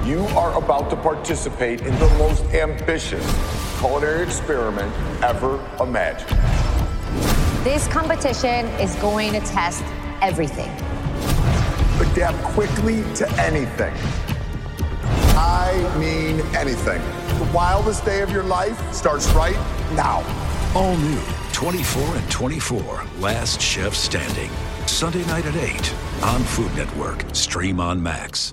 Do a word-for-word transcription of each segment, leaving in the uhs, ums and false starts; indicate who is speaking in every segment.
Speaker 1: You are about to participate in the most ambitious culinary experiment ever imagined.
Speaker 2: This competition is going to test everything.
Speaker 1: Adapt quickly to anything. I mean anything. The wildest day of your life starts right now.
Speaker 3: All new, twenty-four and twenty-four, Last Chef Standing. Sunday night at eight on Food Network. Stream on Max.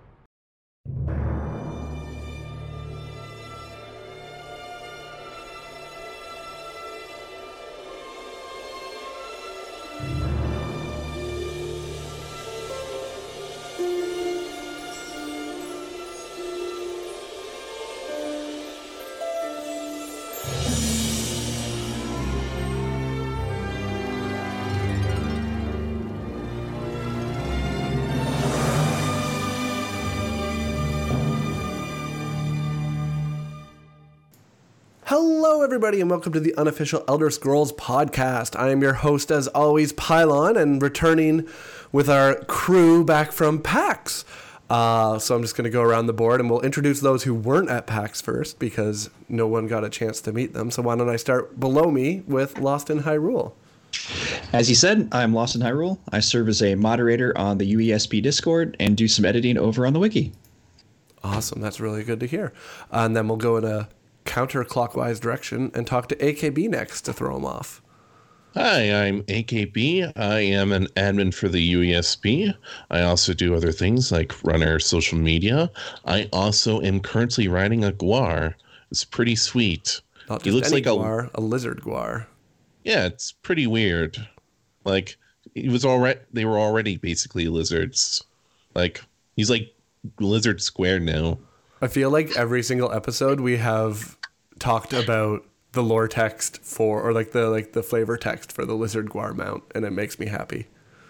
Speaker 4: Hello, everybody, and welcome to the unofficial Elder Scrolls podcast. I am your host, as always, Pylon, and returning with our crew back from PAX. Uh, so I'm just going to go around the board, and we'll introduce those who weren't at PAX first, because no one got a chance to meet them. So why don't I start below me with Lost in Hyrule?
Speaker 5: As you said, I'm Lost in Hyrule. I serve as a moderator on the U E S P Discord and do some editing over on the wiki.
Speaker 4: Awesome. That's really good to hear. Uh, and then we'll go in a counterclockwise direction and talk to A K B next to throw him off.
Speaker 6: Hi, I'm A K B. I am an admin for the U E S P. I also do other things like run our social media. I also am currently riding a guar. It's pretty sweet.
Speaker 4: Not just
Speaker 6: he looks
Speaker 4: any
Speaker 6: like
Speaker 4: guar, a, a lizard guar.
Speaker 6: Yeah, it's pretty weird. Like he was already they were already basically lizards. Like he's like lizard square now.
Speaker 4: I feel like every single episode we have talked about the lore text for, or like the like the flavor text for the lizard guar mount, and it makes me happy.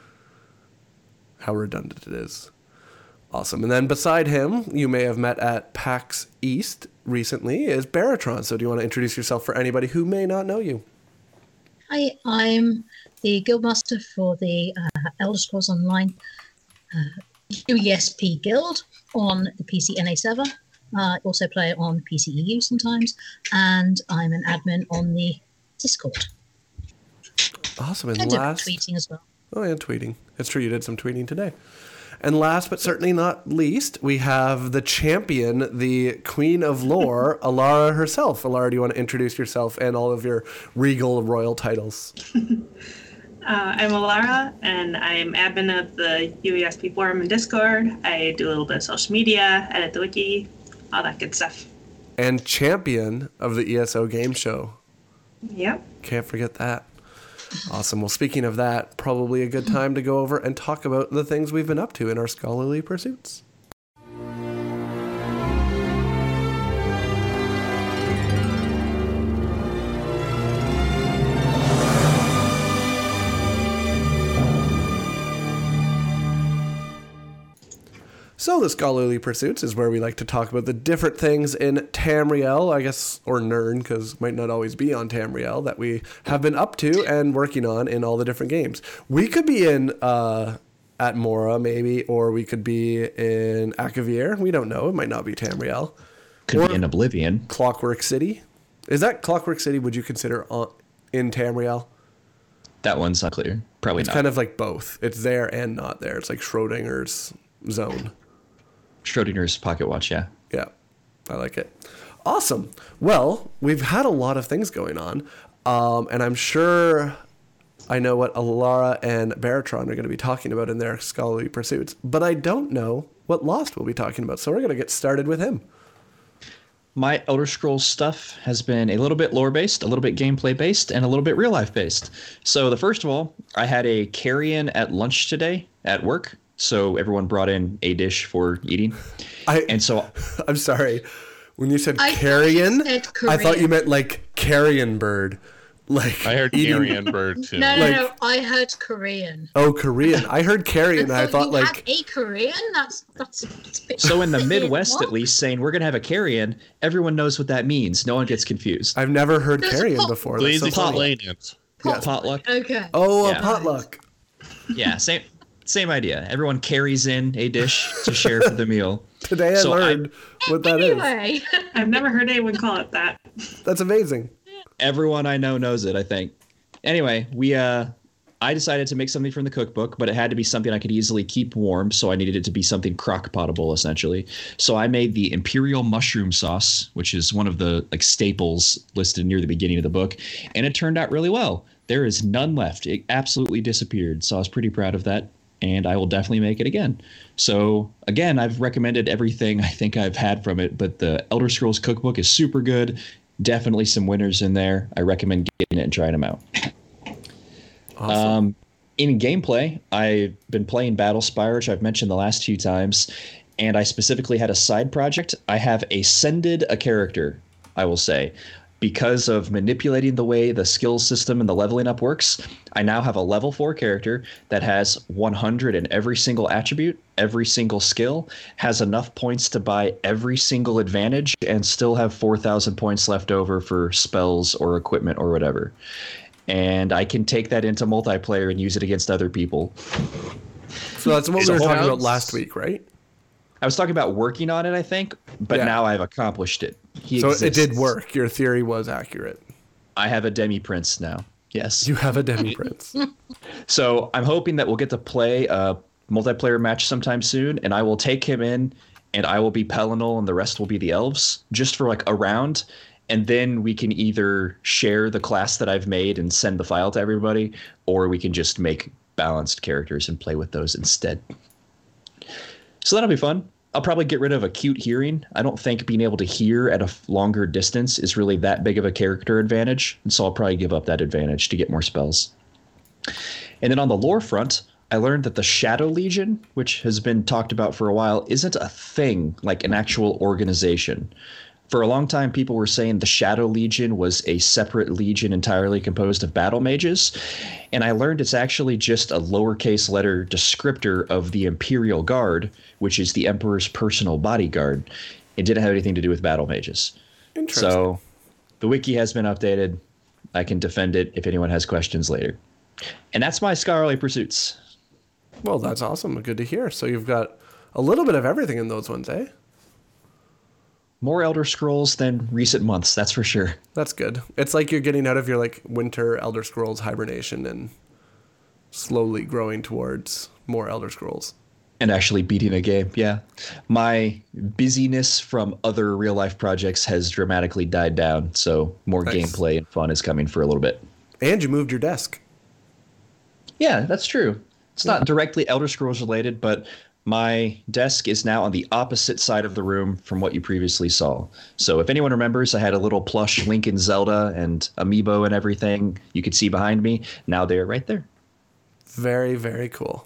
Speaker 4: How redundant it is. Awesome. And then beside him, you may have met at PAX East recently, is Baratron. So do you want to introduce yourself for anybody who may not know you?
Speaker 7: Hi, I'm the Guildmaster for the uh, Elder Scrolls Online uh, U E S P Guild on the P C N A server. Uh, I also play on P C E U sometimes, and I'm an admin on the Discord.
Speaker 4: Awesome. And
Speaker 7: I do
Speaker 4: last,
Speaker 7: tweeting as well.
Speaker 4: Oh, yeah, tweeting. It's true, you did some tweeting today. And last but certainly not least, we have the champion, the queen of lore, Alara herself. Alara, do you want to introduce yourself and all of your regal royal titles?
Speaker 8: Uh, I'm Alara, and I'm admin of the U E S P forum and Discord. I do a little bit of social media, edit the wiki, all that good stuff.
Speaker 4: And champion of the E S O game show.
Speaker 8: Yep.
Speaker 4: Can't forget that. Awesome. Well, speaking of that, probably a good time to go over and talk about the things we've been up to in our scholarly pursuits. So the Scholarly Pursuits is where we like to talk about the different things in Tamriel, I guess, or Nirn, because might not always be on Tamriel, that we have been up to and working on in all the different games. We could be in uh, at Mora, maybe, or we could be in Akavir. We don't know. It might not be Tamriel.
Speaker 5: Could
Speaker 4: or
Speaker 5: be in Oblivion.
Speaker 4: Clockwork City. Is that Clockwork City, would you consider on, in Tamriel?
Speaker 5: That one's not clear. Probably
Speaker 4: it's
Speaker 5: not.
Speaker 4: It's kind of like both. It's there and not there. It's like Schrodinger's zone.
Speaker 5: Schrodinger's pocket watch, yeah.
Speaker 4: Yeah, I like it. Awesome. Well, we've had a lot of things going on, um, and I'm sure I know what Alara and Baratron are going to be talking about in their scholarly pursuits, but I don't know what Lost will be talking about, so we're going to get started with him.
Speaker 5: My Elder Scrolls stuff has been a little bit lore-based, a little bit gameplay-based, and a little bit real-life based. So the first of all, I had a carry-in at lunch today at work. So everyone brought in a dish for eating.
Speaker 4: I,
Speaker 5: and so
Speaker 4: I'm sorry. When you said
Speaker 7: I
Speaker 4: carrion,
Speaker 7: said
Speaker 4: I thought you meant like carrion bird. Like
Speaker 6: I heard
Speaker 4: eating...
Speaker 6: carrion bird too.
Speaker 7: No, no,
Speaker 4: like,
Speaker 7: no. I heard Korean.
Speaker 4: Oh, Korean. I heard carrion.
Speaker 7: And
Speaker 4: I
Speaker 7: so
Speaker 4: thought
Speaker 7: you
Speaker 4: like
Speaker 7: have a Korean. That's that's. that's a bit
Speaker 5: so in the Midwest,
Speaker 7: what?
Speaker 5: at least, saying we're gonna have a carrion, everyone knows what that means. No one gets confused.
Speaker 4: I've never heard
Speaker 7: There's
Speaker 4: carrion
Speaker 7: pot-
Speaker 4: before.
Speaker 6: Please
Speaker 4: That's so funny.
Speaker 6: explain it.
Speaker 5: Yeah, potluck.
Speaker 7: Okay.
Speaker 4: Oh,
Speaker 5: Yeah.
Speaker 4: a potluck.
Speaker 5: Yeah, same Same idea. Everyone carries in a dish to share for the meal.
Speaker 4: Today I
Speaker 5: So
Speaker 4: learned what that is.
Speaker 7: Anyway,
Speaker 8: I've never heard anyone call it that.
Speaker 4: That's amazing.
Speaker 5: Everyone I know knows it, I think. Anyway, we uh I decided to make something from the cookbook, but it had to be something I could easily keep warm, so I needed it to be something crock-potable, essentially. So I made the Imperial Mushroom Sauce, which is one of the like staples listed near the beginning of the book, and it turned out really well. There is none left. It absolutely disappeared, so I was pretty proud of that, and I will definitely make it again. So, again, I've recommended everything I think I've had from it, but the Elder Scrolls cookbook is super good. Definitely some winners in there. I recommend getting it and trying them out.
Speaker 4: Awesome.
Speaker 5: Um, in gameplay, I've been playing Battlespire, which I've mentioned the last few times, and I specifically had a side project. I have ascended a character, I will say. Because of manipulating the way the skill system and the leveling up works, I now have a level four character that has one hundred in every single attribute, every single skill, has enough points to buy every single advantage, and still have four thousand points left over for spells or equipment or whatever. And I can take that into multiplayer and use it against other people.
Speaker 4: So that's what
Speaker 6: So
Speaker 4: we were talking
Speaker 6: sounds-
Speaker 4: about last week, right?
Speaker 5: I was talking about working on it, I think, but
Speaker 4: Yeah.
Speaker 5: now I've accomplished it. He
Speaker 4: So
Speaker 5: exists.
Speaker 4: it did work. Your theory was accurate.
Speaker 5: I have a demi prince now. Yes.
Speaker 4: You have a demi prince.
Speaker 5: So I'm hoping that we'll get to play a multiplayer match sometime soon, and I will take him in, and I will be Pelennor, and the rest will be the elves, just for like a round. And then we can either share the class that I've made and send the file to everybody, or we can just make balanced characters and play with those instead. So that'll be fun. I'll probably get rid of acute hearing. I don't think being able to hear at a f- longer distance is really that big of a character advantage, and so I'll probably give up that advantage to get more spells. And then on the lore front, I learned that the Shadow Legion, which has been talked about for a while, isn't a thing, like an actual organization. For a long time, people were saying the Shadow Legion was a separate legion entirely composed of battle mages, and I learned it's actually just a lowercase letter descriptor of the Imperial Guard, which is the Emperor's personal bodyguard. It didn't have anything to do with battle mages.
Speaker 4: Interesting.
Speaker 5: So the wiki has been updated. I can defend it if anyone has questions later. And that's my scholarly pursuits.
Speaker 4: Well, that's awesome. Good to hear. So you've got a little bit of everything in those ones, eh?
Speaker 5: More Elder Scrolls than recent months, that's for sure.
Speaker 4: That's good. It's like you're getting out of your like winter Elder Scrolls hibernation and slowly growing towards more Elder Scrolls.
Speaker 5: And actually beating a game, yeah. My busyness from other real-life projects has dramatically died down, so more
Speaker 4: Nice.
Speaker 5: gameplay and fun is coming for a little bit.
Speaker 4: And you moved your desk.
Speaker 5: Yeah, that's true. It's not directly Elder Scrolls related, but my desk is now on the opposite side of the room from what you previously saw. So if anyone remembers, I had a little plush Link and Zelda and Amiibo and everything you could see behind me. Now they're right there.
Speaker 4: Very, very cool.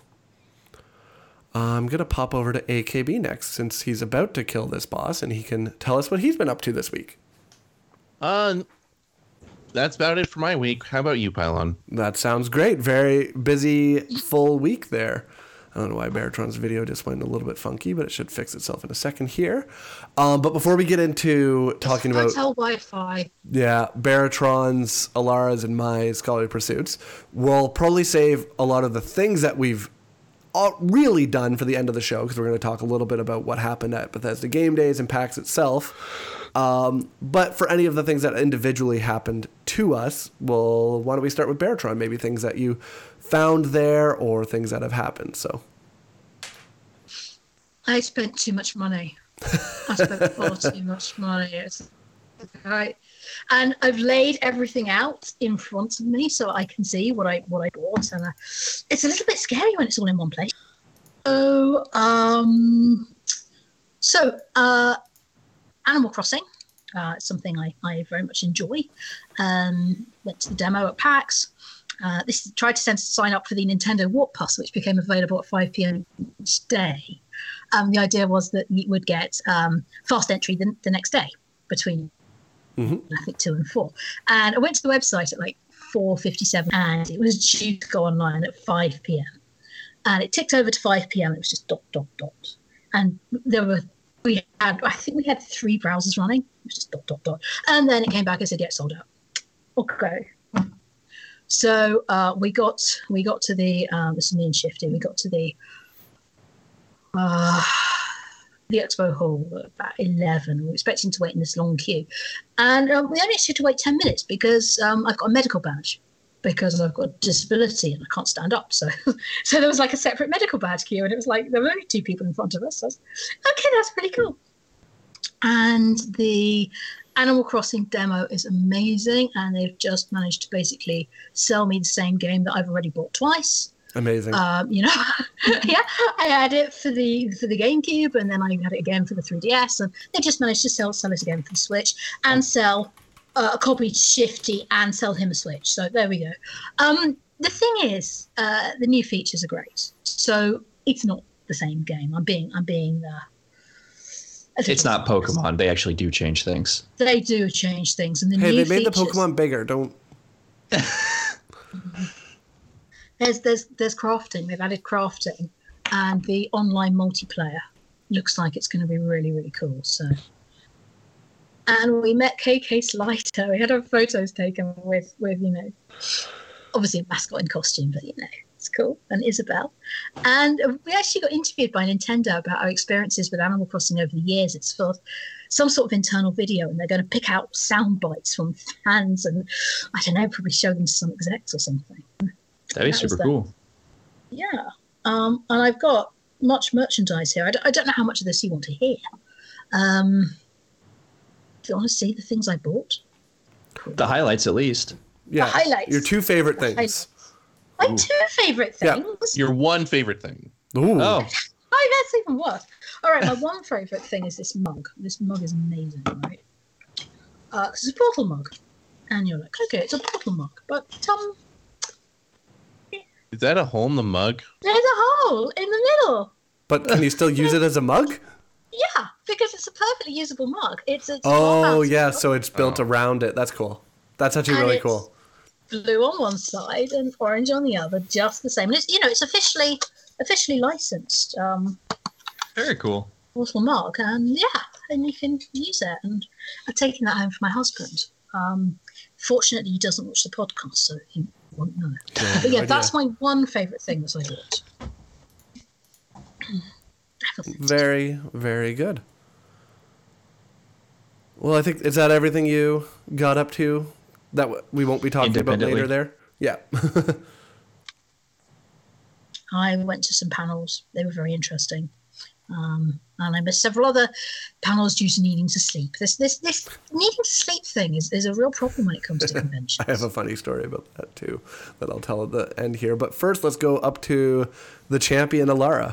Speaker 4: I'm going to pop over to A K B next since he's about to kill this boss and he can tell us what he's been up to this week.
Speaker 6: Uh, that's about it for my week. How about you, Pylon?
Speaker 4: That sounds great. Very busy, full week there. I don't know why Baratron's video just went a little bit funky, but it should fix itself in a second here. Um, but before we get into talking about
Speaker 7: Hotel Wi-Fi.
Speaker 4: yeah, Baratron's, Alara's, and my scholarly pursuits, we'll probably save a lot of the things that we've all really done for the end of the show because we're going to talk a little bit about what happened at Bethesda Game Days and PAX itself. Um, but for any of the things that individually happened to us, well, why don't we start with Baratron? Maybe things that you found there or things that have happened. So
Speaker 7: I spent too much money. I spent far too much money. It's, right. And I've laid everything out in front of me so I can see what I what I bought, and uh, it's a little bit scary when it's all in one place. So, um, so uh, Animal Crossing, uh, it's something I, I very much enjoy. Um, went to the demo at PAX. Uh, this tried to send, sign up for the Nintendo Warp Pass, which became available at five p.m. each day. Um, the idea was that you would get um, fast entry the, the next day between, mm-hmm. I think, two and four. And I went to the website at like four fifty-seven, and it was due to go online at five p.m. And it ticked over to five p.m. It was just dot, dot, dot. And there were, we had, I think we had three browsers running. It was just dot, dot, dot. And then it came back and said, yeah, sold out. Okay. So uh, we got we got to the um, this is me and Shifty. We got to the uh, the expo hall at about eleven. We were expecting to wait in this long queue, and um, we only actually had to wait ten minutes because um, I've got a medical badge because I've got a disability and I can't stand up. So so there was like a separate medical badge queue, and it was like there were only two people in front of us. So I was, okay, that's pretty cool. And the Animal Crossing demo is amazing, and they've just managed to basically sell me the same game that I've already bought twice.
Speaker 4: Amazing.
Speaker 7: Um, you know, yeah, I had it for the for the GameCube, and then I had it again for the three D S, and they just managed to sell sell it again for the Switch, and sell uh, a copy to Shifty, and sell him a Switch. So there we go. Um, the thing is, uh, the new features are great. So it's not the same game. I'm being I'm being. Uh,
Speaker 5: It's not Pokemon. They actually do change things.
Speaker 7: They do change things, and the
Speaker 4: hey,
Speaker 7: new
Speaker 4: they made
Speaker 7: features,
Speaker 4: the Pokemon bigger. Don't.
Speaker 7: There's there's there's crafting. They've added crafting, and the online multiplayer looks like it's going to be really really cool. So, and we met K K Slider. We had our photos taken with with you know, obviously a mascot in costume, but you know. It's cool. And Isabel. And we actually got interviewed by Nintendo about our experiences with Animal Crossing over the years. It's for some sort of internal video, and they're going to pick out sound bites from fans and, I don't know, probably show them to some execs or something.
Speaker 5: That'd be
Speaker 7: That was
Speaker 5: super
Speaker 7: the-
Speaker 5: cool.
Speaker 7: Yeah. Um, and I've got much merchandise here. I don't, I don't know how much of this you want to hear. Um, do you want to see the things I bought?
Speaker 5: The highlights, at least.
Speaker 4: Yeah.
Speaker 7: The highlights.
Speaker 4: Your two favorite things.
Speaker 7: Highlights. My two favourite
Speaker 4: Yeah.
Speaker 7: things.
Speaker 6: Your one favorite thing.
Speaker 4: Ooh.
Speaker 5: Oh,
Speaker 7: Oh, that's even worse. All right, my one favourite thing is this mug. This mug is amazing, right? Uh, it's a portal mug. And you're like, okay, it's a portal mug. But um,
Speaker 6: Is that a hole in the mug?
Speaker 7: there's a hole in the middle.
Speaker 4: But can you still use it as a mug?
Speaker 7: Yeah, because it's a perfectly usable mug. It's, it's
Speaker 4: Oh,
Speaker 7: well-mounted
Speaker 4: yeah.
Speaker 7: mug.
Speaker 4: So it's built around it. That's cool. That's actually
Speaker 7: And
Speaker 4: really
Speaker 7: it's
Speaker 4: cool.
Speaker 7: Blue on one side and orange on the other, just the same. And it's, you know, it's officially officially licensed. Um,
Speaker 5: very cool.
Speaker 7: portal mug, and yeah, and you can use it. And I've taken that home for my husband. Um, fortunately, he doesn't watch the podcast, so he won't know.
Speaker 4: Yeah,
Speaker 7: But yeah,
Speaker 4: no
Speaker 7: that's
Speaker 4: idea.
Speaker 7: my one favourite thing that I bought.
Speaker 4: Very, very good. Well, I think, is that everything you got up to that w- we won't be talking about
Speaker 5: Independently.
Speaker 4: later there? Yeah.
Speaker 7: I went to some panels; they were very interesting. Um, and I missed several other panels due to needing to sleep. This this this needing to sleep thing is, is a real problem when it comes to conventions.
Speaker 4: I have a funny story about that too that I'll tell at the end here. But first, let's go up to the champion, Alara.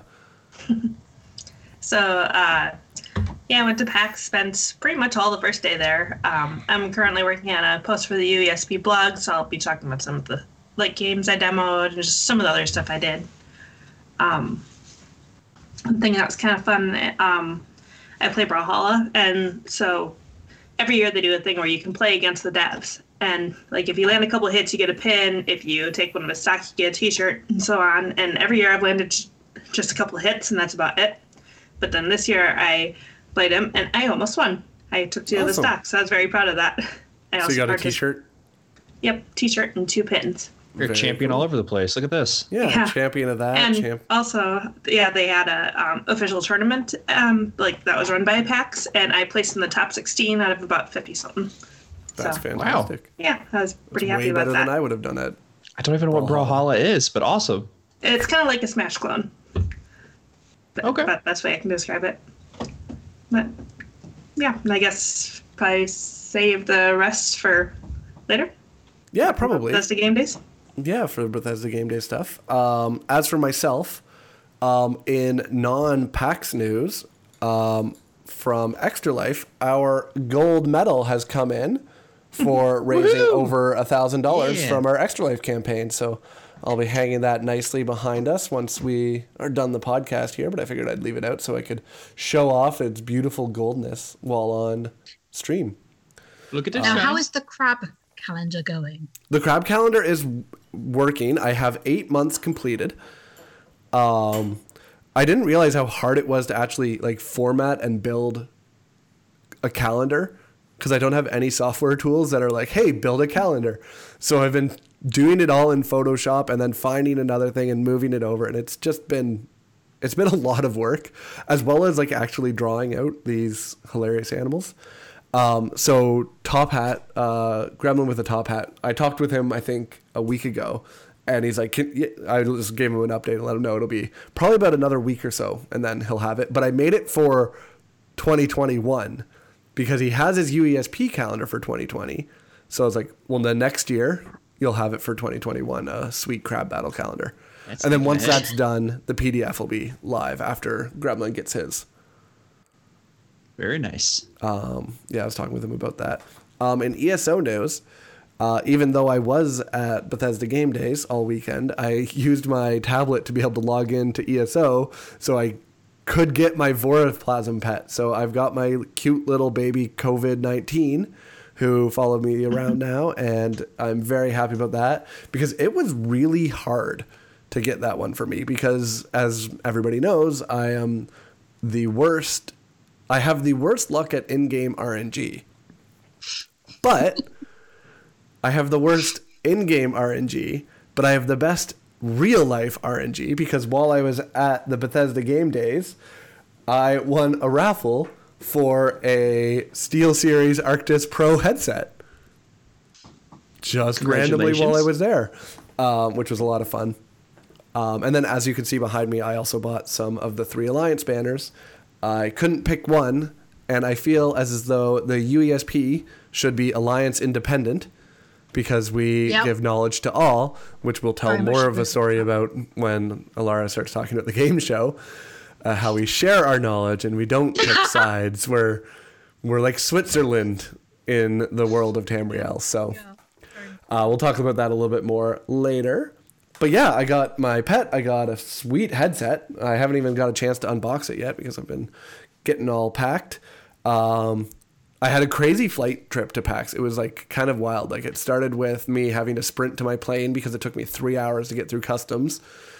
Speaker 8: So, uh, yeah, I went to PAX, spent pretty much all the first day there. Um, I'm currently working on a post for the U E S P blog, so I'll be talking about some of the like games I demoed and just some of the other stuff I did. Um, one thing that was kind of fun, um, I play Brawlhalla, and so every year they do a thing where you can play against the devs. And like if you land a couple of hits, you get a pin. If you take one of his stocks, you get a T-shirt, and so on. And every year I've landed j- just a couple of hits, and that's about it. But then this year I played him, and I almost won. I took two of the
Speaker 4: Awesome.
Speaker 8: stocks, so I was very proud of that. I
Speaker 4: So you got a
Speaker 8: purchased-
Speaker 4: T-shirt?
Speaker 8: Yep, T-shirt and two pins.
Speaker 5: You're a
Speaker 4: Very
Speaker 5: champion
Speaker 4: cool.
Speaker 5: all over the place. Look at this.
Speaker 4: Yeah,
Speaker 8: Yeah.
Speaker 4: champion of that.
Speaker 8: And
Speaker 4: champ-
Speaker 8: also, yeah, they had a um, official tournament, um, like that was run by PAX, and I placed in the top sixteen out of about fifty something.
Speaker 4: That's
Speaker 8: so,
Speaker 4: fantastic.
Speaker 8: Yeah, I was pretty
Speaker 4: That's
Speaker 8: happy
Speaker 4: way
Speaker 8: about
Speaker 4: better
Speaker 8: that.
Speaker 4: than I would have done it.
Speaker 5: I don't even know what Brawlhalla is, but awesome.
Speaker 8: It's kind of like a Smash clone. But,
Speaker 5: Okay.
Speaker 8: But that's the way I can describe it. But yeah, and I guess probably save the rest for later.
Speaker 4: Yeah, probably.
Speaker 8: That's the game days.
Speaker 4: Yeah, for Bethesda Game Day stuff. Um, as for myself, um, in non-PAX news, um, from Extra Life, our gold medal has come in for raising over a thousand dollars
Speaker 5: Yeah.
Speaker 4: from our Extra Life campaign. So I'll be hanging that nicely behind us once we are done the podcast here. But I figured I'd leave it out so I could show off its beautiful goldness while on stream.
Speaker 5: Look at this.
Speaker 7: Now,
Speaker 5: shine.
Speaker 7: how is the crab calendar going?
Speaker 4: The crab calendar is working. I have eight months completed. Um, I didn't realize how hard it was to actually like format and build a calendar because I don't have any software tools that are like, hey, build a calendar. So I've been doing it all in Photoshop and then finding another thing and moving it over. And it's just been, it's been a lot of work, as well as like actually drawing out these hilarious animals. Um, so Top Hat, uh, Gremlin with a Top Hat, I talked with him, I think a week ago, and he's like, Can, I just gave him an update and let him know it'll be probably about another week or so, and then he'll have it. But I made it for twenty twenty-one because he has his U E S P calendar for twenty twenty. So I was like, well, then next year you'll have it for twenty twenty-one, a sweet crab battle calendar. That's and then once that's done, the P D F will be live after Gremlin gets his.
Speaker 5: Very nice.
Speaker 4: Um, yeah, I was talking with him about that. Um, in E S O news, uh, even though I was at Bethesda Game Days all weekend, I used my tablet to be able to log in to E S O so I could get my Voroplasm pet. So I've got my cute little baby COVID nineteen who followed me around now, and I'm very happy about that because it was really hard to get that one for me because, as everybody knows, I am the worst... I have the worst luck at in-game R N G, but I have the worst in-game R N G, but I have the best real-life R N G because while I was at the Bethesda Game Days, I won a raffle for a SteelSeries Arctis Pro headset just randomly while I was there, um, which was a lot of fun. Um, and then, as you can see behind me, I also bought some of the three Alliance banners. I couldn't pick one, and I feel as, as though the U E S P should be Alliance independent because we yep. give knowledge to all, which we'll tell Very more of a story about when Alara starts talking about the game show, uh, how we share our knowledge and we don't pick sides. We're, we're like Switzerland in the world of Tamriel. So uh, we'll talk about that a little bit more later. But yeah, I got my pet. I got a sweet headset. I haven't even got a chance to unbox it yet because I've been getting all packed. Um, I had a crazy flight trip to PAX. It was like kind of wild. Like it started with me having to sprint to my plane because it took me three hours to get through customs.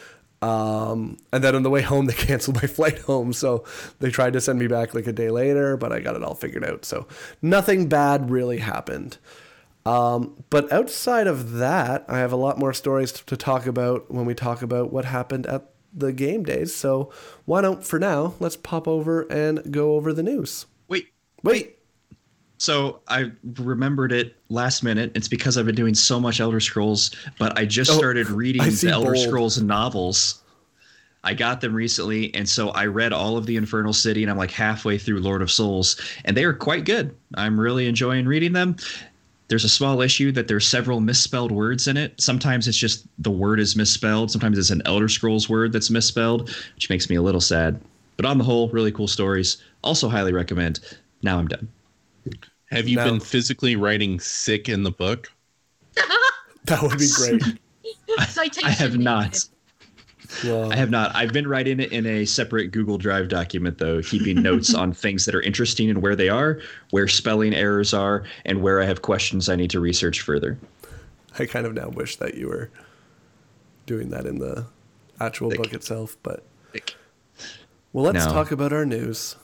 Speaker 4: Um, and then on the way home, they canceled my flight home. So they tried to send me back like a day later, but I got it all figured out. So nothing bad really happened. Um, but outside of that, I have a lot more stories to, to talk about when we talk about what happened at the game days. So why don't, for now, let's pop over and go over the news.
Speaker 5: Wait,
Speaker 4: wait.
Speaker 5: So I remembered it last minute. It's because I've been doing so much Elder Scrolls, but I just started oh, reading the Elder bold. Scrolls novels. I got them recently, and so I read all of the Infernal City, and I'm like halfway through Lord of Souls, and they are quite good. I'm really enjoying reading them. There's a small issue that there's several misspelled words in it. Sometimes it's just the word is misspelled. Sometimes it's an Elder Scrolls word that's misspelled, which makes me a little sad. But on the whole, really cool stories. Also highly recommend. Now I'm done.
Speaker 6: Have you
Speaker 4: now,
Speaker 6: been physically writing sick in the book?
Speaker 4: That would be great.
Speaker 5: I, I have not. Wow. I have not. I've been writing it in a separate Google Drive document, though, keeping notes on things that are interesting and where they are, where spelling errors are, and where I have questions I need to research further.
Speaker 4: I kind of now wish that you were doing that in the actual Thick. book itself, but Thick. Well, let's no. talk about our news.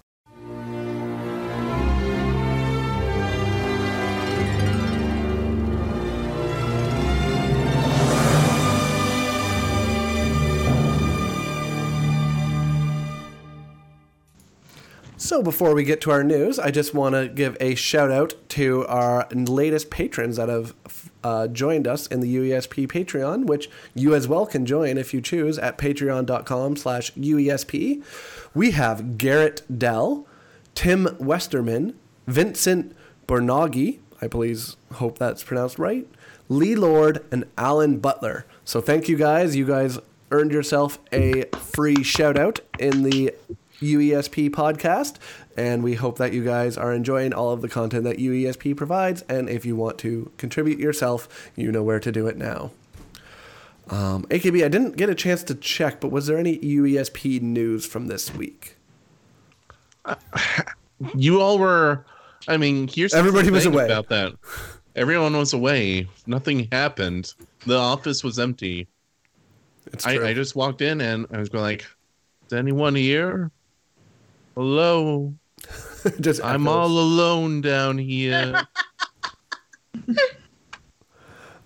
Speaker 4: So before we get to our news, I just want to give a shout out to our latest patrons that have uh, joined us in the U E S P Patreon, which you as well can join if you choose at patreon.com slash UESP. We have Garrett Dell, Tim Westerman, Vincent Bornaghi, I please hope that's pronounced right, Lee Lord, and Alan Butler. So thank you guys. You guys earned yourself a free shout out in the U E S P podcast, and we hope that you guys are enjoying all of the content that U E S P provides, and if you want to contribute yourself, you know where to do it now. Um, A K B, I didn't get a chance to check, but was there any U E S P news from this week?
Speaker 6: Uh, you all were, I mean, here's
Speaker 4: everybody
Speaker 6: the
Speaker 4: was
Speaker 6: thing
Speaker 4: away
Speaker 6: about that. Everyone was away. Nothing happened. The office was empty.
Speaker 4: It's
Speaker 6: I,
Speaker 4: true.
Speaker 6: I just walked in and I was going like, is anyone here? Hello.
Speaker 4: Just
Speaker 6: I'm all alone down here.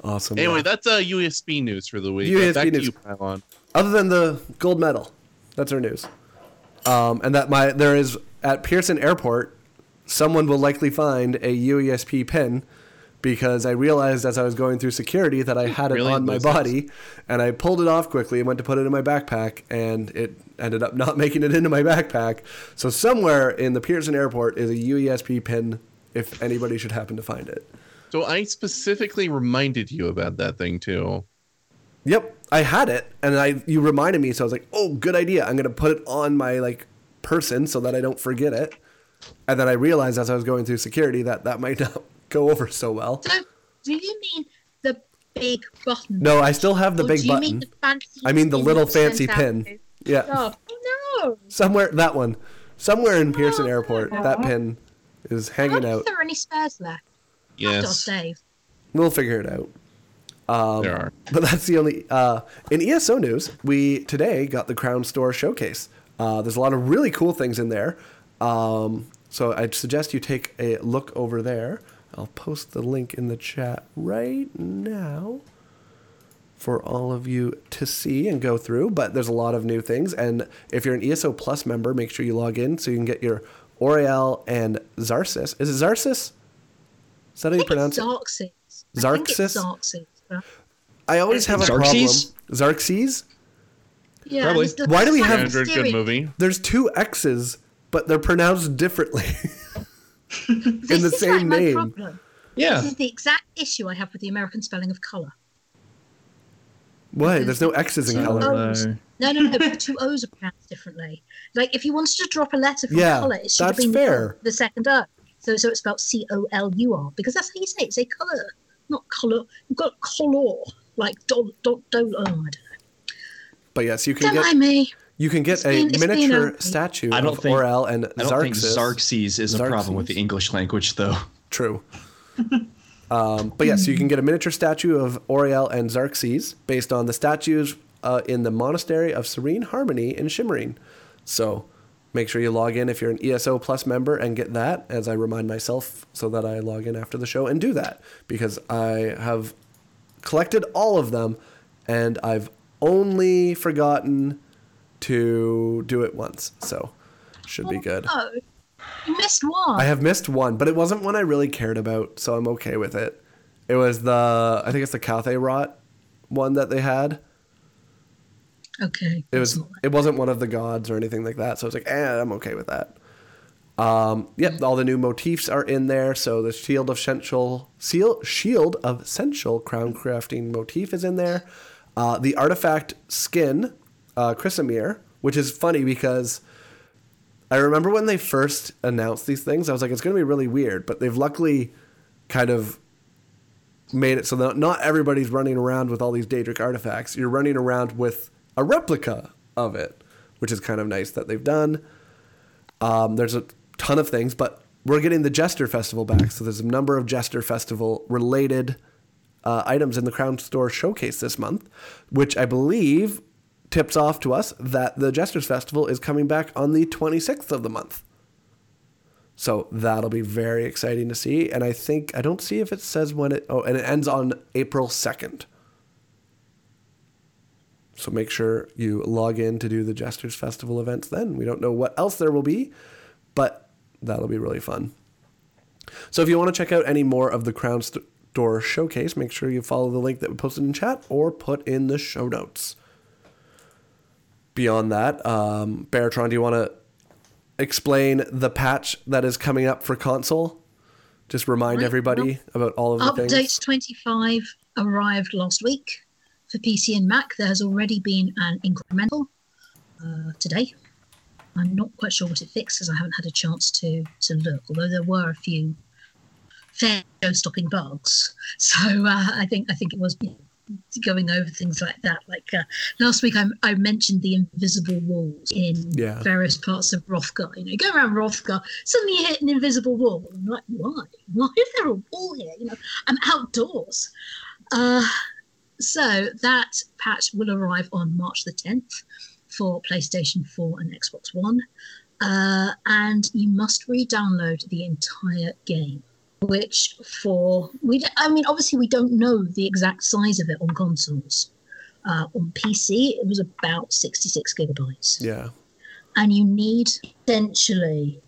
Speaker 4: Awesome.
Speaker 6: Anyway,
Speaker 4: yeah.
Speaker 6: that's uh, U S B news for the week.
Speaker 4: U S B
Speaker 6: Back
Speaker 4: news.
Speaker 6: to you, Pylon.
Speaker 4: Other than the gold medal, that's our news. Um, and that my there is at Pearson Airport, someone will likely find a U E S P pin because I realized as I was going through security that I had it
Speaker 6: Really?
Speaker 4: on my
Speaker 6: Those
Speaker 4: body, and I pulled it off quickly and went to put it in my backpack, and it ended up not making it into my backpack. So somewhere in the Pearson Airport is a U E S P pin if anybody should happen to find it.
Speaker 6: So I specifically reminded you about that thing too.
Speaker 4: Yep, I had it, and I you reminded me, so I was like, "Oh, good idea! I'm gonna put it on my like person so that I don't forget it." And then I realized as I was going through security that that might not go over so well.
Speaker 7: So, do you mean the big button?
Speaker 4: No, I still have the
Speaker 7: Or
Speaker 4: big
Speaker 7: do you
Speaker 4: button.
Speaker 7: mean the fancy
Speaker 4: I mean the
Speaker 7: thing
Speaker 4: little
Speaker 7: that's sent
Speaker 4: fancy
Speaker 7: out
Speaker 4: pin.
Speaker 7: to-
Speaker 4: Yeah,
Speaker 7: Oh no!
Speaker 4: somewhere that one, somewhere in Pearson
Speaker 7: Oh.
Speaker 4: Airport, that pin is
Speaker 7: I
Speaker 4: hanging
Speaker 7: wonder
Speaker 4: out.
Speaker 7: if there are any spares left.
Speaker 6: Yes,
Speaker 7: Dave.
Speaker 4: We'll figure it out. Um,
Speaker 6: there are.
Speaker 4: But that's the only. Uh, in E S O news, we today got the Crown Store showcase. Uh, there's a lot of really cool things in there. Um, so I'd suggest you take a look over there. I'll post the link in the chat right now for all of you to see and go through. But there's a lot of new things. And if you're an E S O Plus member, make sure you log in so you can get your Oriel and Zarsis. Is it Zarsis? Is that how you pronounce it?
Speaker 7: Zarxes. I think it's
Speaker 4: Zarxis?
Speaker 7: Zarxes. but-
Speaker 4: I always have a
Speaker 5: Xerxes?
Speaker 4: problem. Xerxes?
Speaker 7: Yeah,
Speaker 5: Probably.
Speaker 7: it's the-
Speaker 4: Why do we
Speaker 7: it's
Speaker 4: have-
Speaker 7: like
Speaker 6: Android, good
Speaker 7: Stereo-
Speaker 6: movie.
Speaker 4: There's two X's, but they're pronounced differently in
Speaker 7: This
Speaker 4: the
Speaker 7: is
Speaker 4: same
Speaker 7: like my
Speaker 4: name.
Speaker 7: problem.
Speaker 5: Yeah.
Speaker 7: This is the exact issue I have with the American spelling of color.
Speaker 4: Why? There's no X's in
Speaker 5: So,
Speaker 4: color.
Speaker 7: O's.
Speaker 5: uh,
Speaker 7: No, no, no. But two O's are pronounced differently. Like if you wanted to drop a letter from
Speaker 4: Yeah,
Speaker 7: color, it should
Speaker 4: that's
Speaker 7: have been
Speaker 4: fair.
Speaker 7: the second O. So, so it's spelled C O L U R because that's how you say it. Say color, not color. You've got color like dot dot dot. Oh, I don't know.
Speaker 4: But yes, you can
Speaker 7: Don't
Speaker 4: get
Speaker 7: mind me.
Speaker 4: you can get
Speaker 7: It's
Speaker 4: a
Speaker 7: been- it's been
Speaker 4: miniature
Speaker 7: okay.
Speaker 4: statue
Speaker 5: I don't
Speaker 4: of
Speaker 5: think-
Speaker 4: Orel and
Speaker 5: I don't think
Speaker 4: Xerxes.
Speaker 5: Xerxes is a problem with the
Speaker 4: Xerxes?
Speaker 5: English language, though.
Speaker 4: True. um, but yes, you can get a miniature statue of Oriel and Xerxes based on the statues uh, in the Monastery of Serene Harmony in Shimmering. So make sure you log in if you're an E S O Plus member and get that, as I remind myself so that I log in after the show and do that, because I have collected all of them and I've only forgotten to do it once. So should be good.
Speaker 7: Oh, you missed one.
Speaker 4: I have missed one, but it wasn't one I really cared about, so I'm okay with it. It was the, I think it's the Cathay Rot one that they had.
Speaker 7: Okay.
Speaker 4: It was, it wasn't one of the gods or anything like that, so I was like, eh, I'm okay with that. Um, yep, all the new motifs are in there. So the Shield of Essential, seal, Shield of Essential Crown Crafting motif is in there. Uh, the Artifact Skin, uh, Chrysamere, which is funny because I remember when they first announced these things, I was like, it's going to be really weird, but they've luckily kind of made it so that not everybody's running around with all these Daedric artifacts. You're running around with a replica of it, which is kind of nice that they've done. Um, there's a ton of things, but we're getting the Jester Festival back, so there's a number of Jester Festival related uh, items in the Crown Store showcase this month, which I believe tips off to us that the Jesters Festival is coming back on the twenty-sixth of the month. So that'll be very exciting to see. And I think, I don't see if it says when it, oh, and it ends on April second. So make sure you log in to do the Jesters Festival events then. We don't know what else there will be, but that'll be really fun. So if you want to check out any more of the Crown Store showcase, make sure you follow the link that we posted in chat or put in the show notes. Beyond that, um, Baratron, do you want to explain the patch that is coming up for console? Just remind
Speaker 7: Right,
Speaker 4: everybody about all of the
Speaker 7: Updates
Speaker 4: things.
Speaker 7: twenty-five arrived last week for P C and Mac. There has already been an incremental uh, today. I'm not quite sure what it fixes. I haven't had a chance to to look, although there were a few fair show-stopping bugs. So uh, I think I think it was you know, going over things like that. Like uh, last week, I, I mentioned the invisible walls in
Speaker 4: Yeah.
Speaker 7: various parts of Hrothgar. You know, you go around Hrothgar, suddenly you hit an invisible wall. I'm like, why? Why is there a wall here? You know, I'm outdoors. Uh, so that patch will arrive on March the tenth for PlayStation four and Xbox One. Uh, and you must re-download the entire game. which for we I mean obviously we don't know the exact size of it on consoles. Uh, on P C it was about sixty-six gigabytes.
Speaker 4: Yeah.
Speaker 7: And you need essentially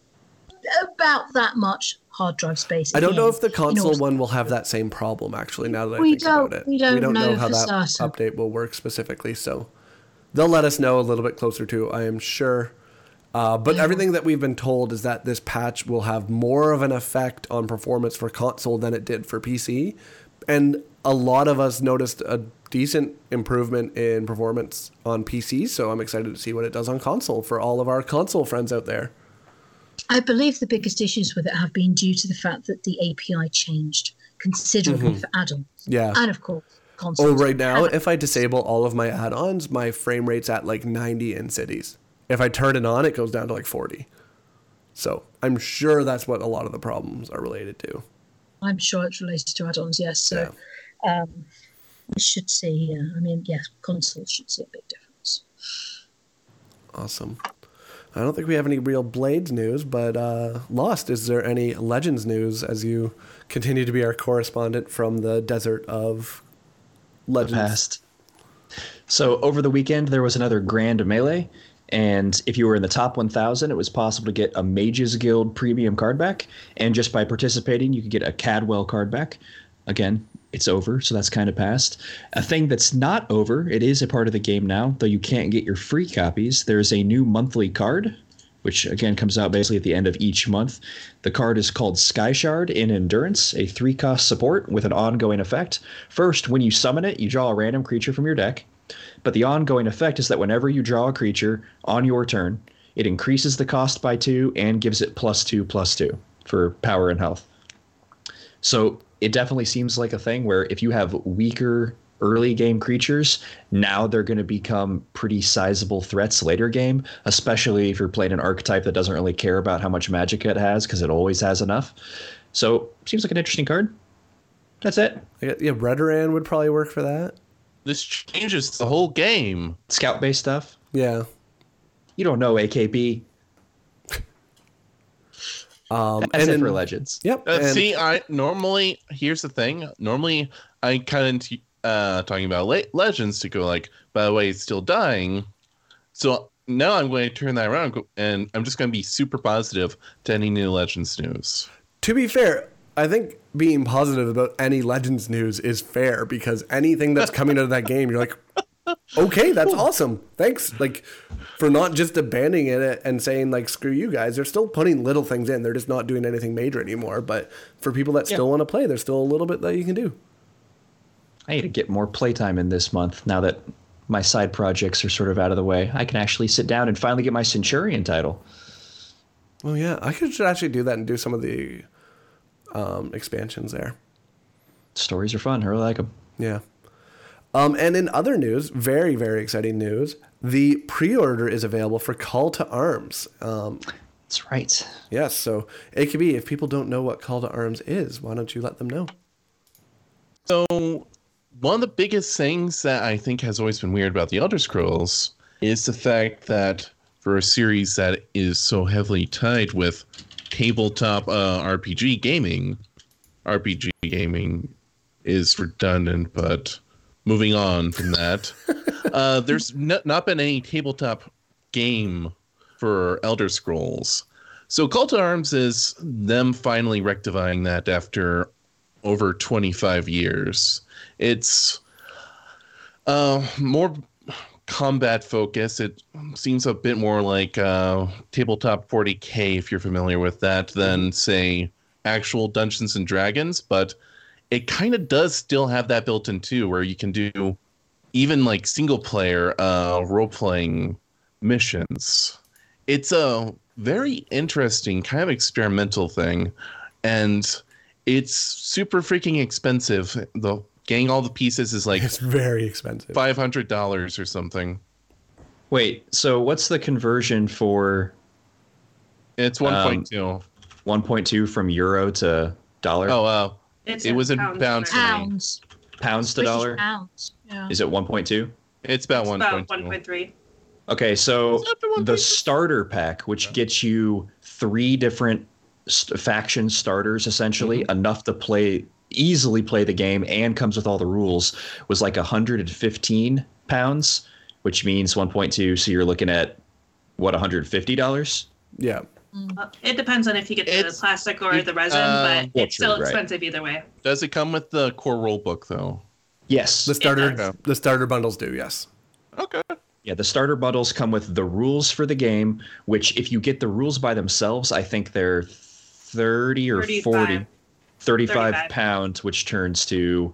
Speaker 7: about that much hard drive space.
Speaker 4: I don't know
Speaker 7: again,
Speaker 4: if the console
Speaker 7: order-
Speaker 4: one will have that same problem, actually, now that I
Speaker 7: We
Speaker 4: think
Speaker 7: don't-
Speaker 4: about it.
Speaker 7: we don't know
Speaker 4: how
Speaker 7: for
Speaker 4: that
Speaker 7: certain.
Speaker 4: update will work specifically, so they'll let us know a little bit closer to, I am sure. Uh, but everything that we've been told is that this patch will have more of an effect on performance for console than it did for P C. And a lot of us noticed a decent improvement in performance on P C, so I'm excited to see what it does on console for all of our console friends out there.
Speaker 7: I believe the biggest issues with it have been due to the fact that the A P I changed considerably
Speaker 4: Mhm.
Speaker 7: for add-ons.
Speaker 4: Yeah.
Speaker 7: And of course, consoles.
Speaker 4: Oh, right now, if I disable all of my add-ons, my frame rate's at like ninety in cities. If I turn it on, it goes down to like forty. So I'm sure that's what a lot of the problems are related to.
Speaker 7: I'm sure it's related to add-ons, yes. So um, we should see, uh, I mean, yes, consoles should see a big difference.
Speaker 4: Awesome. I don't think we have any real Blades news, but uh, Lost, is there any Legends news as you continue to be our correspondent from the desert of Legends?
Speaker 5: Past. So over the weekend, there was another Grand Melee, and if you were in the top one thousand, it was possible to get a Mages Guild premium card back, and just by participating, you could get a Cadwell card back. Again, it's over, so that's kind of past. A thing that's not over, it is a part of the game now, though you can't get your free copies. There's a new monthly card, which again comes out basically at the end of each month. The card is called Sky Shard in Endurance, a three-cost support with an ongoing effect. First, when you summon it, you draw a random creature from your deck. But the ongoing effect is that whenever you draw a creature on your turn, it increases the cost by two and gives it plus two, plus two for power and health. So it definitely seems like a thing where if you have weaker early game creatures, now they're going to become pretty sizable threats later game, especially if you're playing an archetype that doesn't really care about how much magic it has because it always has enough. So seems like an interesting card. That's it.
Speaker 4: Yeah, Redoran would probably work for that.
Speaker 6: This changes the whole game.
Speaker 5: Scout-based stuff.
Speaker 4: Yeah.
Speaker 5: You don't know A K B.
Speaker 4: Um,
Speaker 5: That's
Speaker 4: and
Speaker 5: it
Speaker 4: then-
Speaker 5: for Legends.
Speaker 4: Yep.
Speaker 6: Uh,
Speaker 4: and-
Speaker 6: see, I normally here's the thing. Normally, I kind of uh, talking about le- Legends to go like, by the way, it's still dying. So now I'm going to turn that around, and go- and I'm just going to be super positive to any new Legends news.
Speaker 4: To be fair, I think being positive about any Legends news is fair because anything that's coming out of that game, you're like, okay, that's awesome. Thanks, like, for not just abandoning it and saying like, screw you guys. They're still putting little things in. They're just not doing anything major anymore. But for people that still
Speaker 5: Yeah.
Speaker 4: want to play, there's still a little bit that you can do.
Speaker 5: I need to get more playtime in this month now that my side projects are sort of out of the way. I can actually sit down and finally get my Centurion title.
Speaker 4: Well, yeah, I could should actually do that and do some of the um, expansions there.
Speaker 5: Stories are fun. I really like them.
Speaker 4: Yeah. Um, and in other news, very, very exciting news, the pre-order is available for Call to Arms. Um,
Speaker 5: That's right.
Speaker 4: yes, so A K B, if people don't know what Call to Arms is, why don't you let them know?
Speaker 6: So one of the biggest things that I think has always been weird about the Elder Scrolls is the fact that for a series that is so heavily tied with tabletop uh, R P G gaming, R P G gaming is redundant, but moving on from that, uh, there's n- not been any tabletop game for Elder Scrolls. So Call to Arms is them finally rectifying that after over twenty-five years. It's uh, more combat focused. It seems a bit more like uh, Tabletop forty K, if you're familiar with that, than, say, actual Dungeons and Dragons. But it kind of does still have that built in, too, where you can do even, like, single-player uh, role-playing missions. It's a very interesting, kind of experimental thing. And it's super freaking expensive. The getting all the pieces is like
Speaker 4: It's very expensive.
Speaker 6: five hundred dollars or something.
Speaker 5: Wait, so what's the conversion for
Speaker 6: It's one point two.
Speaker 5: Um, one point two from euro to dollar?
Speaker 6: Oh wow!
Speaker 8: It's
Speaker 6: It was in
Speaker 8: pounds,
Speaker 6: pounds.
Speaker 8: right?
Speaker 7: Pounds.
Speaker 5: Pounds to
Speaker 7: British
Speaker 5: dollar?
Speaker 7: Pounds. Yeah.
Speaker 5: Is it one point two?
Speaker 6: It's about
Speaker 8: It's
Speaker 6: one
Speaker 8: about
Speaker 6: point
Speaker 8: one
Speaker 6: two.
Speaker 8: point three.
Speaker 5: Okay, so
Speaker 6: Is that the one
Speaker 5: the
Speaker 6: point two?
Speaker 5: starter pack, which gets you three different st- faction starters, essentially, mm-hmm. enough to play easily play the game and comes with all the rules, was like one hundred fifteen pounds, which means one point two. So you're looking at what, one hundred fifty dollars?
Speaker 4: Yeah.
Speaker 8: Well, it depends on if you get the
Speaker 6: It's-
Speaker 8: plastic or
Speaker 6: it-
Speaker 8: the resin,
Speaker 6: uh,
Speaker 8: but
Speaker 5: well,
Speaker 8: it's still
Speaker 5: true, right.
Speaker 8: expensive either way.
Speaker 6: Does it come with the core rule book though?
Speaker 5: Yes.
Speaker 4: The starter
Speaker 8: does.
Speaker 4: the starter bundles do, yes.
Speaker 6: Okay.
Speaker 5: Yeah, the starter bundles come with the rules for the game, which if you get the rules by themselves, I think they're thirty or
Speaker 8: thirty-five.
Speaker 5: forty, thirty-five
Speaker 8: thirty-five.
Speaker 5: pounds, which turns to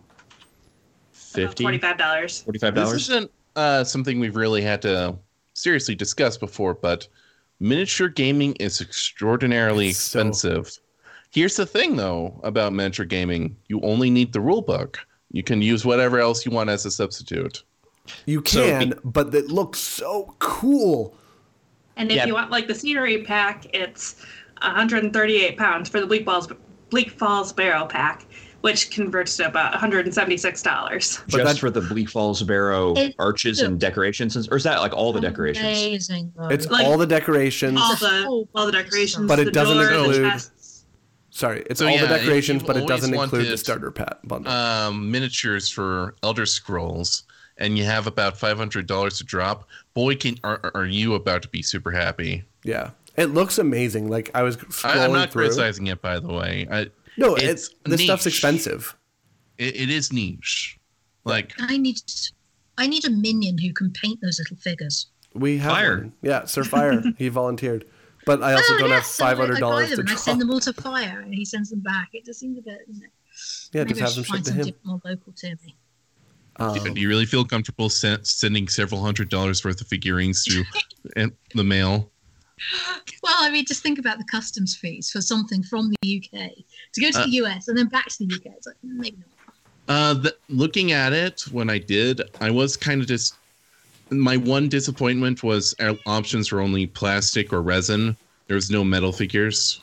Speaker 5: fifty,
Speaker 8: Forty-five dollars.
Speaker 5: forty-five
Speaker 6: This
Speaker 5: dollars.
Speaker 6: isn't uh, something we've really had to seriously discuss before, but miniature gaming is extraordinarily
Speaker 4: It's so-
Speaker 6: expensive. Here's the thing, though, about miniature gaming: you only need the rule book. You can use whatever else you want as a substitute.
Speaker 4: You
Speaker 6: So
Speaker 4: can,
Speaker 6: be-
Speaker 4: but it looks so cool.
Speaker 8: And if
Speaker 5: Yeah.
Speaker 8: you want like the scenery pack, it's one hundred thirty-eight pounds for the Bleak Falls Bleak Falls Barrow pack, which converts to about one hundred seventy-six dollars.
Speaker 4: But
Speaker 5: Just
Speaker 4: that-
Speaker 5: for the Bleak Falls Barrow
Speaker 7: It-
Speaker 5: arches and decorations, or is that like all the decorations?
Speaker 7: Amazing. Though.
Speaker 4: It's
Speaker 8: Like-
Speaker 4: all the decorations.
Speaker 8: All
Speaker 7: It's a
Speaker 8: the
Speaker 7: whole
Speaker 8: all the
Speaker 7: bunch of
Speaker 8: decorations,
Speaker 4: But it
Speaker 8: the
Speaker 4: doesn't
Speaker 8: door, the
Speaker 4: include-
Speaker 8: chests.
Speaker 4: Sorry, it's
Speaker 6: So,
Speaker 4: all
Speaker 6: yeah,
Speaker 4: the
Speaker 6: if
Speaker 4: decorations,
Speaker 6: you've
Speaker 4: but it doesn't
Speaker 6: always
Speaker 4: include the
Speaker 6: wanted,
Speaker 4: starter pat bundle.
Speaker 6: Um, miniatures for Elder Scrolls, and you have about five hundred dollars to drop. Boy, can are, are you about to be super happy?
Speaker 4: Yeah, it looks amazing. Like I was scrolling
Speaker 6: I, I'm not
Speaker 4: through.
Speaker 6: criticizing it, by the way. I,
Speaker 4: No,
Speaker 6: it's
Speaker 4: it's this stuff's
Speaker 6: niche.
Speaker 4: expensive.
Speaker 6: It, it is niche. Like,
Speaker 7: I need, I need a minion who can paint those little figures.
Speaker 4: We have
Speaker 5: Fire.
Speaker 4: one. Yeah, Sir Fire. He volunteered, but I also
Speaker 7: Oh,
Speaker 4: don't have
Speaker 7: yes, so I-
Speaker 4: five hundred
Speaker 7: I buy
Speaker 4: dollars
Speaker 7: them
Speaker 4: to
Speaker 7: and I
Speaker 4: drop.
Speaker 7: send them all to Fire, and he sends them back. It just seems a bit. You know,
Speaker 4: Yeah,
Speaker 7: maybe
Speaker 4: just
Speaker 7: I
Speaker 4: have them
Speaker 7: should find
Speaker 4: shipped to
Speaker 7: some
Speaker 4: him.
Speaker 7: diff- more local to me.
Speaker 4: Um,
Speaker 6: do you really feel comfortable sen- sending several hundred dollars worth of figurines through in the mail?
Speaker 7: Well, I mean, just think about the customs fees for something from the U K to go to
Speaker 6: Uh,
Speaker 7: the U S and then back to the U K. It's like maybe not.
Speaker 6: Uh, the, looking at it, when I did, I was kind of just. My one disappointment was our options were only plastic or resin. There was no metal figures.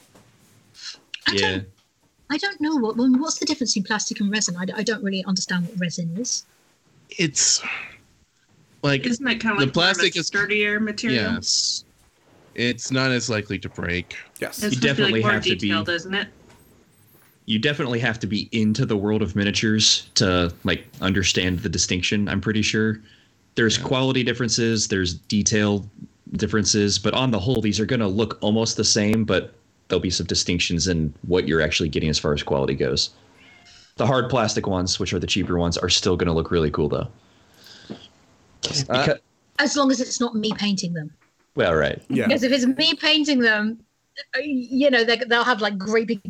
Speaker 7: I
Speaker 5: Yeah.
Speaker 7: don't. I don't know what. Well, what's the difference between plastic and resin? I, I don't really understand what resin is.
Speaker 6: It's like
Speaker 8: Isn't it kind of
Speaker 6: the
Speaker 8: like more of a
Speaker 6: plastic is
Speaker 8: sturdier material?
Speaker 6: yes, it's not as likely to break.
Speaker 4: yes.
Speaker 8: It's
Speaker 5: You
Speaker 8: supposed to be,
Speaker 5: definitely
Speaker 8: like, more
Speaker 5: have to be-
Speaker 8: detailed, isn't it?
Speaker 5: You definitely have to be into the world of miniatures to like understand the distinction. I'm pretty sure there's
Speaker 6: Yeah.
Speaker 5: quality differences, there's detail differences, but on the whole, these are going to look almost the same, but there'll be some distinctions in what you're actually getting as far as quality goes. The hard plastic ones, which are the cheaper ones, are still going to look really cool though. Because,
Speaker 7: As long as it's not me painting them.
Speaker 5: well, right.
Speaker 4: Yeah.
Speaker 7: Because if it's me painting them, uh, you know, they, they'll have like great big.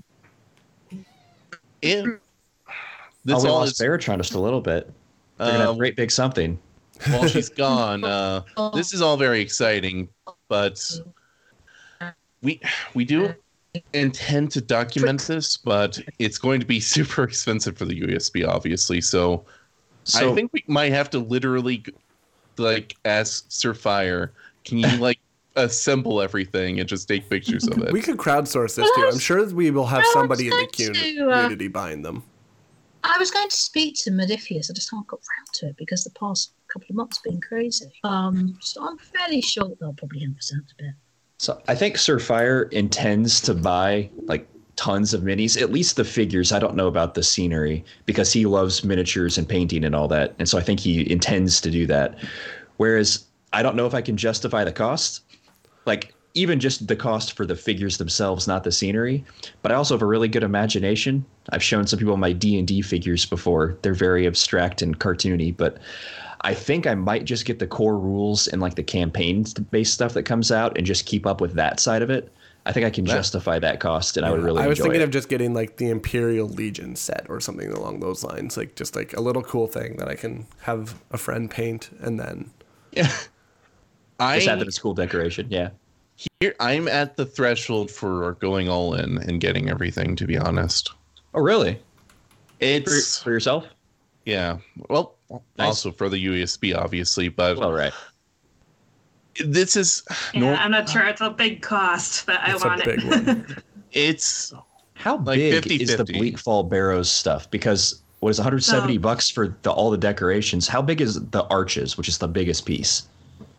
Speaker 6: It,
Speaker 5: Oh,
Speaker 6: this
Speaker 5: we
Speaker 6: all
Speaker 5: lost
Speaker 6: is
Speaker 5: Baratron just a little bit. They're going to
Speaker 6: uh,
Speaker 5: have great big something.
Speaker 6: while she's gone. Uh, this is all very exciting, but we we do intend to document this, but it's going to be super expensive for the U S B, obviously. So,
Speaker 5: So
Speaker 6: I think we might have to literally like ask Sir Fire, can you like assemble everything and just take pictures of it?
Speaker 4: We could crowdsource this
Speaker 7: Well,
Speaker 4: too.
Speaker 7: I
Speaker 4: I'm
Speaker 7: was-
Speaker 4: sure we will have
Speaker 7: I was
Speaker 4: somebody in the
Speaker 7: going
Speaker 4: community
Speaker 7: to, uh,
Speaker 4: community buying them.
Speaker 7: I was going to speak to Modifius. I just haven't got round to it because the past couple of months have been crazy. Um, so I'm fairly sure they'll probably have us out a bit.
Speaker 5: So I think Sir Fire intends to buy like tons of minis, at least the figures. I don't know about the scenery because he loves miniatures and painting and all that. And so I think he intends to do that. Whereas I don't know if I can justify the cost. Like even just the cost for the figures themselves, not the scenery. But I also have a really good imagination. I've shown some people my D and D figures before. They're very abstract and cartoony, but I think I might just get the core rules and like the campaign-based stuff that comes out and just keep up with that side of it. I think I can
Speaker 6: That-
Speaker 5: justify that cost, and I would really
Speaker 4: I was
Speaker 5: enjoy
Speaker 4: thinking
Speaker 5: it.
Speaker 4: of just getting like the Imperial Legion set or something along those lines, like just like a little cool thing that I can have a friend paint and then.
Speaker 5: Yeah.
Speaker 6: I
Speaker 5: Just have it as cool decoration, yeah.
Speaker 6: here I'm at the threshold for going all in and getting everything. To be honest,
Speaker 5: Oh, really? For,
Speaker 6: it's
Speaker 5: for yourself?
Speaker 6: yeah. Well,
Speaker 5: Nice.
Speaker 6: also for the U S B, obviously, but
Speaker 5: Well, right.
Speaker 6: this is
Speaker 8: Yeah,
Speaker 6: nor-
Speaker 8: I'm not sure. It's a big cost, but I
Speaker 4: It's a
Speaker 8: want
Speaker 4: big
Speaker 8: it.
Speaker 4: one.
Speaker 6: it's
Speaker 5: How
Speaker 6: Like
Speaker 5: big
Speaker 6: fifty
Speaker 5: is the
Speaker 6: fifty.
Speaker 5: Bleak Fall Barrows stuff? Because what is one hundred seventy
Speaker 8: So-
Speaker 5: bucks for the, all the decorations? How big is the arches, which is the biggest piece?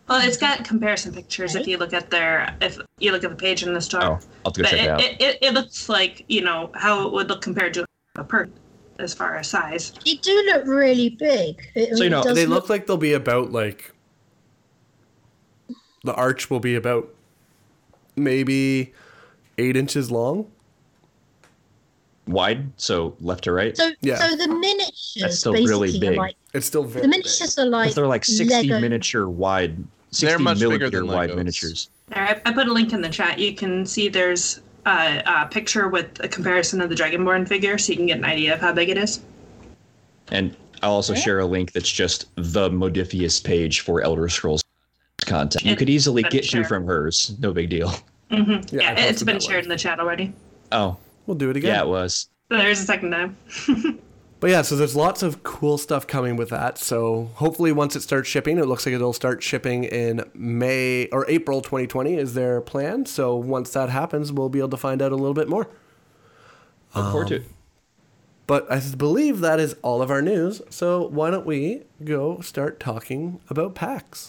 Speaker 8: Well, it's got comparison pictures if you look at their if you look at the page in the store.
Speaker 5: Oh, I'll have to go
Speaker 8: But
Speaker 5: check it
Speaker 8: it,
Speaker 5: out.
Speaker 8: it, it, it looks like, you know, how it would look compared to a person as far as size.
Speaker 7: They do look really big. It, I
Speaker 5: So, you
Speaker 7: mean,
Speaker 5: know,
Speaker 7: it does
Speaker 4: They look like they'll be about like the arch will be about maybe eight inches long.
Speaker 5: Wide, so left to right.
Speaker 7: So,
Speaker 4: Yeah.
Speaker 7: so the miniatures
Speaker 5: That's still
Speaker 7: basically
Speaker 5: really big.
Speaker 7: are like
Speaker 4: It's still very
Speaker 7: the miniatures are like
Speaker 5: Because they're like sixty
Speaker 7: Lego.
Speaker 5: miniature wide, sixty
Speaker 6: They're much bigger
Speaker 5: millimeter
Speaker 6: than
Speaker 5: wide
Speaker 6: Legos.
Speaker 5: miniatures.
Speaker 8: There, I, I put a link in the chat. You can see there's a, a picture with a comparison of the Dragonborn figure, so you can get an idea of how big it is.
Speaker 5: And I'll also share a link that's just the Modifius page for Elder Scrolls content. You
Speaker 8: It-
Speaker 5: could easily
Speaker 8: but
Speaker 5: get to
Speaker 8: sure.
Speaker 5: from hers. No big deal.
Speaker 8: Mm-hmm.
Speaker 4: Yeah,
Speaker 8: Yeah,
Speaker 4: I
Speaker 8: it's
Speaker 4: posted
Speaker 8: been
Speaker 4: that
Speaker 8: shared
Speaker 4: one.
Speaker 8: in the chat already.
Speaker 5: Oh,
Speaker 4: We'll do it again.
Speaker 5: yeah, it was.
Speaker 8: So there's a second time.
Speaker 4: But yeah, so there's lots of cool stuff coming with that. So hopefully once it starts shipping, it looks like it'll start shipping in May or April twenty twenty is their plan. So once that happens, we'll be able to find out a little bit more.
Speaker 5: Look forward to it.
Speaker 4: But I believe that is all of our news. So why don't we go start talking about PAX?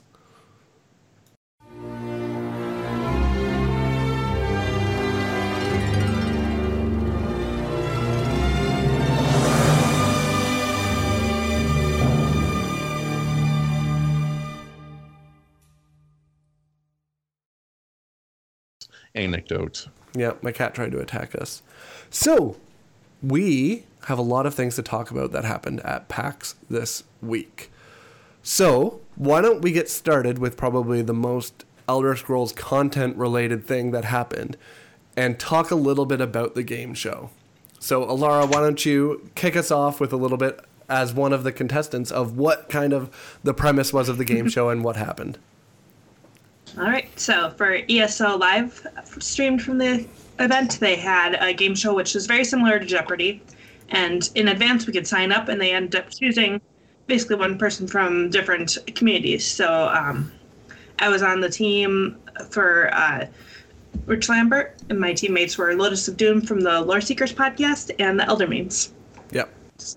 Speaker 6: Anecdote.
Speaker 4: Yeah, my cat tried to attack us. So, we have a lot of things to talk about that happened at PAX this week. So, why don't we get started with probably the most Elder Scrolls content related thing that happened and talk a little bit about the game show. So, Alara, why don't you kick us off with a little bit as one of the contestants of what kind of the premise was of the game show and what happened.
Speaker 8: All right. So for E S O Live streamed from the event, they had a game show which was very similar to Jeopardy. And in advance, we could sign up, and they ended up choosing basically one person from different communities. So um, I was on the team for uh, Rich Lambert, and my teammates were Lotus of Doom from the Lore Seekers podcast and the Eldermeans.
Speaker 4: Yep.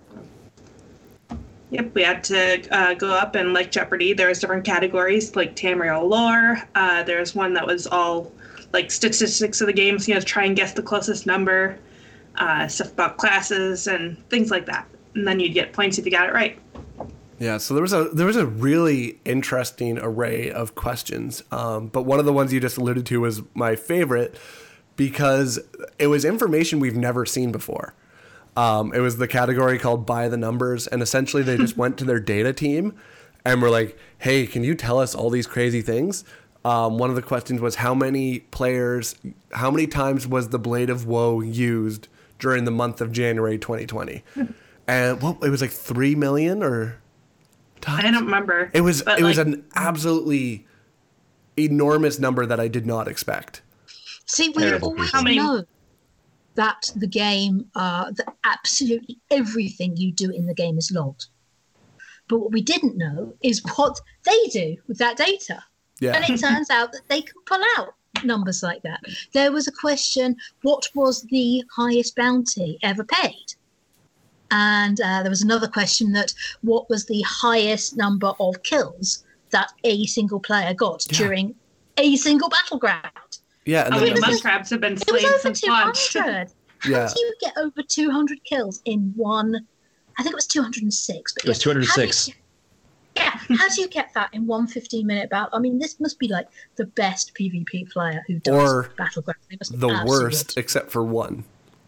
Speaker 8: Yep, we had to uh, go up and, like Jeopardy, there was different categories, like Tamriel lore. Uh, there was one that was all, like, statistics of the game, so you had to try and guess the closest number, uh, stuff about classes, and things like that. And then you'd get points if you got it right.
Speaker 4: Yeah, so there was a there was a really interesting array of questions, um, but one of the ones you just alluded to was my favorite because it was information we've never seen before. Um, it was the category called By the Numbers, and essentially they just went to their data team and were like, hey, can you tell us all these crazy things? Um, one of the questions was how many players, how many times was the Blade of Woe used during the month of January twenty twenty? And well, it was like three million or times?
Speaker 8: I don't remember.
Speaker 4: It was
Speaker 8: but,
Speaker 4: it was
Speaker 8: like,
Speaker 4: an absolutely enormous number that I did not expect.
Speaker 7: See, we
Speaker 5: Terrible
Speaker 7: always
Speaker 5: people.
Speaker 8: How many-
Speaker 7: know that the game, uh, that absolutely everything you do in the game is logged. But what we didn't know is what they do with that data.
Speaker 4: Yeah.
Speaker 7: And it turns out that they can pull out numbers like that. There was a question, what was the highest bounty ever paid? And uh, there was another question that what was the highest number of kills that a single player got
Speaker 4: Yeah.
Speaker 7: during a single battleground?
Speaker 4: Yeah, and
Speaker 8: How
Speaker 4: then
Speaker 8: many
Speaker 7: was
Speaker 4: there was-
Speaker 8: muskrabs have been
Speaker 7: It was
Speaker 8: slain
Speaker 7: over
Speaker 8: since
Speaker 7: two
Speaker 8: launch?
Speaker 7: hundred. How
Speaker 4: Yeah.
Speaker 7: do you get over two hundred kills in one? I think it was two hundred six. But
Speaker 5: It was
Speaker 7: yeah,
Speaker 5: two hundred six.
Speaker 7: how do you- Yeah, how do you get that in one fifteen minute battle? I mean, this must be like the best PvP player who does
Speaker 4: Or
Speaker 7: Battleground. They must be
Speaker 4: the
Speaker 7: absolute.
Speaker 4: worst, except for one.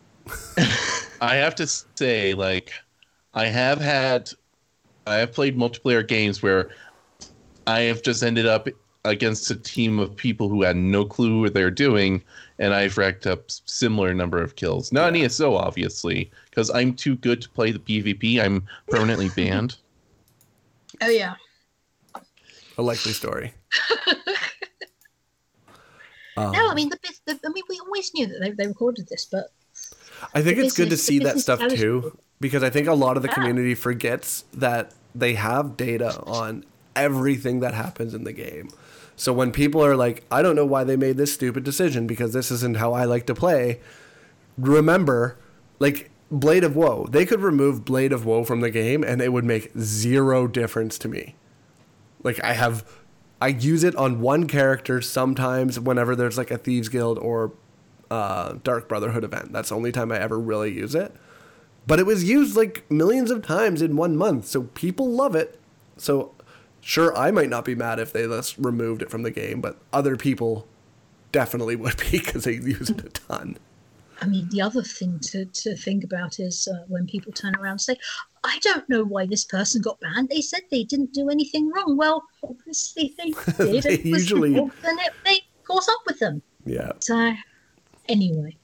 Speaker 6: I have to say, like, I have had, I have played multiplayer games where I have just ended up against a team of people who had no clue what they're doing, and I've racked up similar number of kills. Not an E S O, obviously, because I'm too good to play the PvP. I'm permanently banned.
Speaker 7: Oh yeah.
Speaker 4: A likely story. Um,
Speaker 7: No, I mean the, bus- the. I mean, we always knew that they, they recorded this, but
Speaker 4: I think
Speaker 7: the
Speaker 4: it's good to
Speaker 7: business- the
Speaker 4: see that
Speaker 7: business
Speaker 4: stuff
Speaker 7: strategy.
Speaker 4: too, because I think a lot of the
Speaker 7: Yeah.
Speaker 4: community forgets that they have data on everything that happens in the game. So when people are like, I don't know why they made this stupid decision because this isn't how I like to play, remember, like, Blade of Woe. They could remove Blade of Woe from the game and it would make zero difference to me. Like, I have I use it on one character sometimes whenever there's like a Thieves Guild or uh, Dark Brotherhood event. That's the only time I ever really use it. But it was used like millions of times in one month, so people love it. So sure, I might not be mad if they just removed it from the game, but other people definitely would be because they use it a ton.
Speaker 7: I mean, the other thing to, to think about is uh, when people turn around and say, I don't know why this person got banned. They said they didn't do anything wrong. Well, obviously they did.
Speaker 4: They
Speaker 7: it was
Speaker 4: usually-
Speaker 7: wrong, then it, they caught up with them.
Speaker 4: Yeah.
Speaker 7: So, anyway.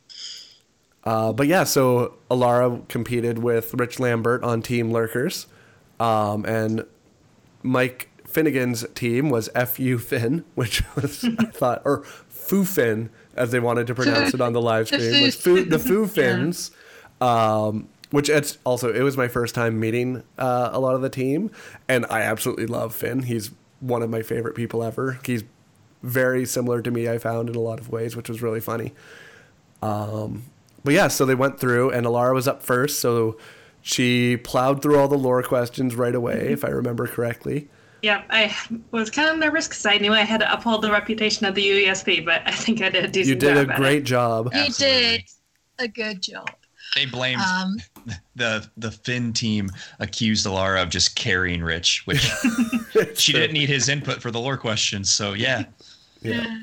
Speaker 4: Uh, but yeah, so Alara competed with Rich Lambert on Team Lurkers. Um, and Mike Finnegan's team was F U Finn, which was, I thought, or Foo Fin, as they wanted to pronounce it on the live stream,
Speaker 7: The
Speaker 4: was Foo, the Foo Fins. Um, which it's also, it was my first time meeting uh, a lot of the team. And I absolutely love Finn. He's one of my favorite people ever. He's very similar to me, I found, in a lot of ways, which was really funny. Um, but yeah, so they went through, and Alara was up first, so she plowed through all the lore questions right away, if I remember correctly.
Speaker 8: Yeah, I was kind of nervous because I knew I had to uphold the reputation of the U E S P, but I think I did a decent
Speaker 4: You did
Speaker 8: job
Speaker 4: a
Speaker 8: at
Speaker 4: great
Speaker 8: it.
Speaker 4: job.
Speaker 7: You
Speaker 5: Absolutely.
Speaker 7: did a good job.
Speaker 5: They blamed
Speaker 7: Um,
Speaker 5: the the Finn team accused Alara of just carrying Rich, which she didn't need his input for the lore questions. So yeah,
Speaker 4: Yeah.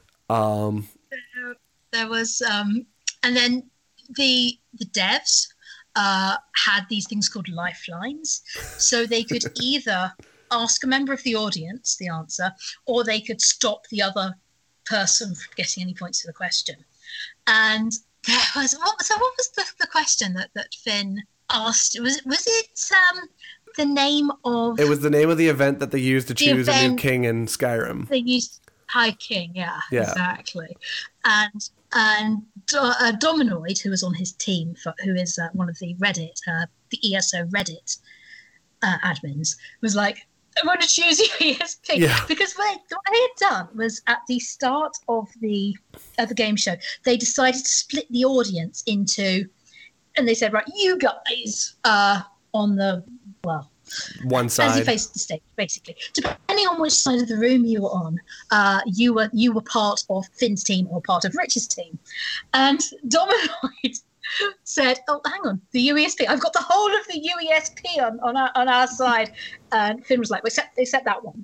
Speaker 4: Um,
Speaker 7: there was um and then the the devs uh had these things called lifelines, so they could either ask a member of the audience the answer, or they could stop the other person from getting any points to the question. And there was what so what was the, the question that that Finn asked? Was was it um the name of
Speaker 4: it was the name of the event that they used to
Speaker 7: The
Speaker 4: choose a new
Speaker 7: event-
Speaker 4: king in Skyrim.
Speaker 7: they used High King, yeah,
Speaker 4: Yeah.
Speaker 7: exactly. And and Do- uh, Dominoid, who was on his team, for, who is uh, one of the Reddit, uh, the E S O Reddit uh, admins, was like, "I want to choose U E S P,"
Speaker 4: Yeah.
Speaker 7: because what they, what they had done was at the start of the of the game show, they decided to split the audience into, and they said, "Right, you guys are on the well."
Speaker 4: One
Speaker 7: As you
Speaker 4: side.
Speaker 7: faced the stage, basically, depending on which side of the room you were on, uh, you were you were part of Finn's team or part of Rich's team. And Dominoid said, "Oh, hang on, the U E S P. I've got the whole of the U E S P on on our, on our side." And Finn was like, "Well, except except that one."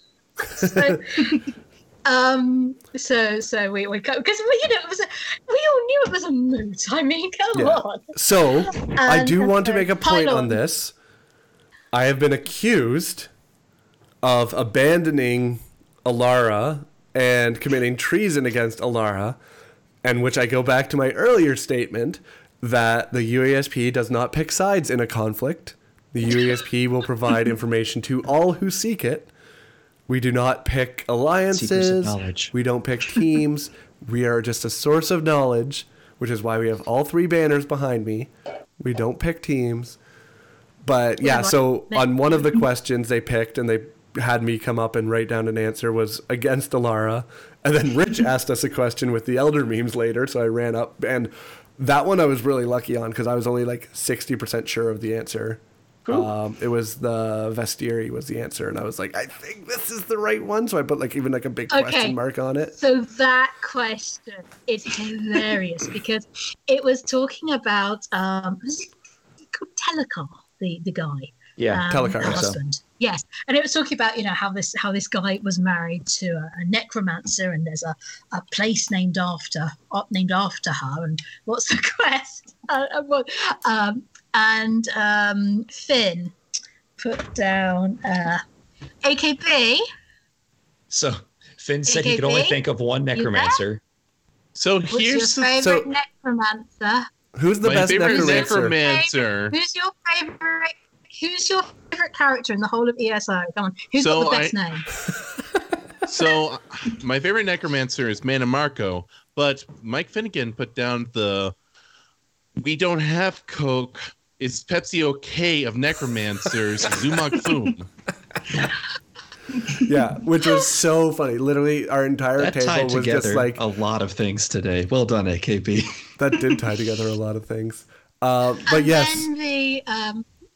Speaker 7: so, um, so so we we go because you know it was a, we all knew it was a moot. I mean, come
Speaker 4: Yeah.
Speaker 7: on.
Speaker 4: So, I
Speaker 7: And,
Speaker 4: do want to
Speaker 7: uh,
Speaker 4: make a point
Speaker 7: pile
Speaker 4: on
Speaker 7: on.
Speaker 4: this. I have been accused of abandoning Alara and committing treason against Alara, and which I go back to my earlier statement that the U E S P does not pick sides in a conflict. The U E S P will provide information to all who seek it. We do not pick
Speaker 5: Seekers of
Speaker 4: alliances.
Speaker 5: knowledge.
Speaker 4: We don't pick teams. We are just a source of knowledge, which is why we have all three banners behind me. We don't pick teams. But yeah, so on one of the questions they picked and they had me come up and write down an answer was against Alara. And then Rich asked us a question with the Elder memes later, so I ran up. And that one I was really lucky on because I was only like sixty percent sure of the answer. Um, it was the Vestieri was the answer. And I was like, I think this is the right one. So I put like even like a big
Speaker 7: Okay.
Speaker 4: question mark on it.
Speaker 7: So that question is hilarious because it was talking about um, was it called Telekar, the the guy,
Speaker 5: yeah,
Speaker 7: um,
Speaker 4: Telekar,
Speaker 7: the
Speaker 4: so.
Speaker 7: husband. Yes, and it was talking about you know how this how this guy was married to a, a necromancer, and there's a, a place named after uh, named after her, and what's the quest? Uh, uh, what- um, and um, Finn put down uh, A K B.
Speaker 5: So Finn said he could only
Speaker 7: A K B?
Speaker 5: think of one necromancer.
Speaker 6: So
Speaker 7: What's your
Speaker 6: here's the
Speaker 7: favorite
Speaker 4: so-
Speaker 7: necromancer?
Speaker 4: Who's the
Speaker 6: my
Speaker 4: best
Speaker 6: favorite
Speaker 4: necromancer?
Speaker 6: necromancer.
Speaker 7: Who's your favorite? Who's your favorite character in the whole of E S O? Come on, who's
Speaker 6: So
Speaker 7: got the best
Speaker 6: I-
Speaker 7: name?
Speaker 6: So my favorite necromancer is Mana Marco, but Mike Finnegan put down the "We don't have Coke. It's Pepsi OK of necromancers." Zumok Foom.
Speaker 4: Yeah, which was so funny. Literally, our entire
Speaker 5: That
Speaker 4: table
Speaker 5: tied
Speaker 4: was
Speaker 5: together
Speaker 4: just like
Speaker 5: a lot of things today. Well done, A K B.
Speaker 4: that. Did tie together a lot of things. Uh, but
Speaker 7: and
Speaker 4: yes,
Speaker 7: then the um,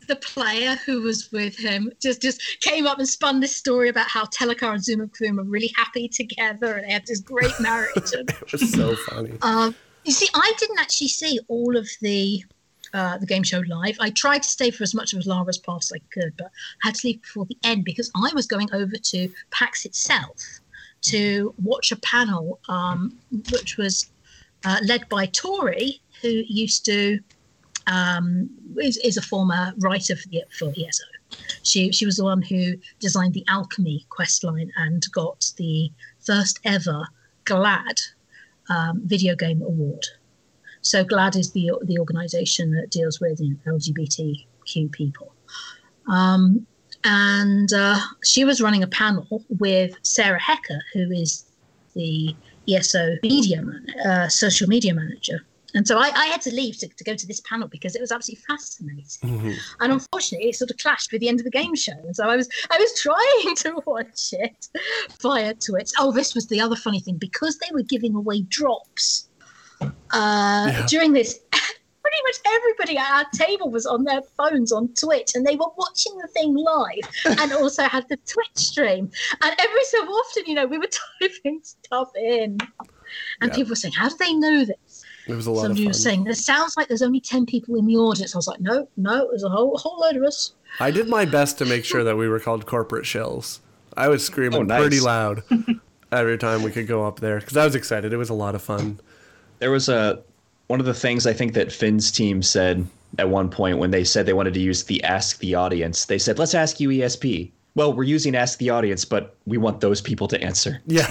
Speaker 7: the player who was with him just just came up and spun this story about how Telekar and Zuma Kurum are really happy together and they had this great marriage. And,
Speaker 4: It was so funny.
Speaker 7: um, you see, I didn't actually see all of the uh, the game show live. I tried to stay for as much of Lara's part as I could, but I had to leave before the end because I was going over to PAX itself to watch a panel um, which was uh, led by Tori, who used to um, is, is a former writer for, the, for E S O. She she was the one who designed the Alchemy questline and got the first ever GLAAD um, video game award. So GLAAD is the the organisation that deals with, you know, L G B T Q people. Um, and uh, she was running a panel with Sarah Hecker, who is the E S O media man, uh, social media manager. And so I, I had to leave to, to go to this panel because it was absolutely fascinating. Mm-hmm. And unfortunately, it sort of clashed with the end of the game show. And so I was I was trying to watch it via Twitch. Oh, this was the other funny thing. Because they were giving away drops uh, yeah. during this, pretty much everybody at our table was on their phones on Twitch and they were watching the thing live and also had the Twitch stream. And every so often, you know, we were typing stuff in. And yeah. people were saying, how do they know this?
Speaker 4: It was a lot
Speaker 7: Somebody
Speaker 4: of fun.
Speaker 7: was saying, "This sounds like there's only ten people in the audience." I was like, "No, no, there's a whole whole load of us."
Speaker 4: I did my best to make sure that we were called corporate shills. I was screaming
Speaker 5: oh, nice.
Speaker 4: pretty loud every time we could go up there because I was excited. It was a lot of fun.
Speaker 5: There was a one of the things I think that Finn's team said at one point when they said they wanted to use the Ask the Audience. They said, "Let's ask you E S P." Well, we're using Ask the Audience, but we want those people to answer.
Speaker 4: Yeah.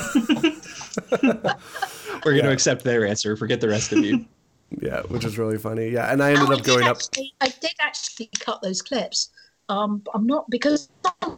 Speaker 5: We're going to yeah. accept their answer. Forget the rest of you.
Speaker 4: Yeah, which is really funny. Yeah, and I ended
Speaker 7: oh,
Speaker 4: up going
Speaker 7: I
Speaker 4: up.
Speaker 7: Actually, I did actually cut those clips. Um, I'm not because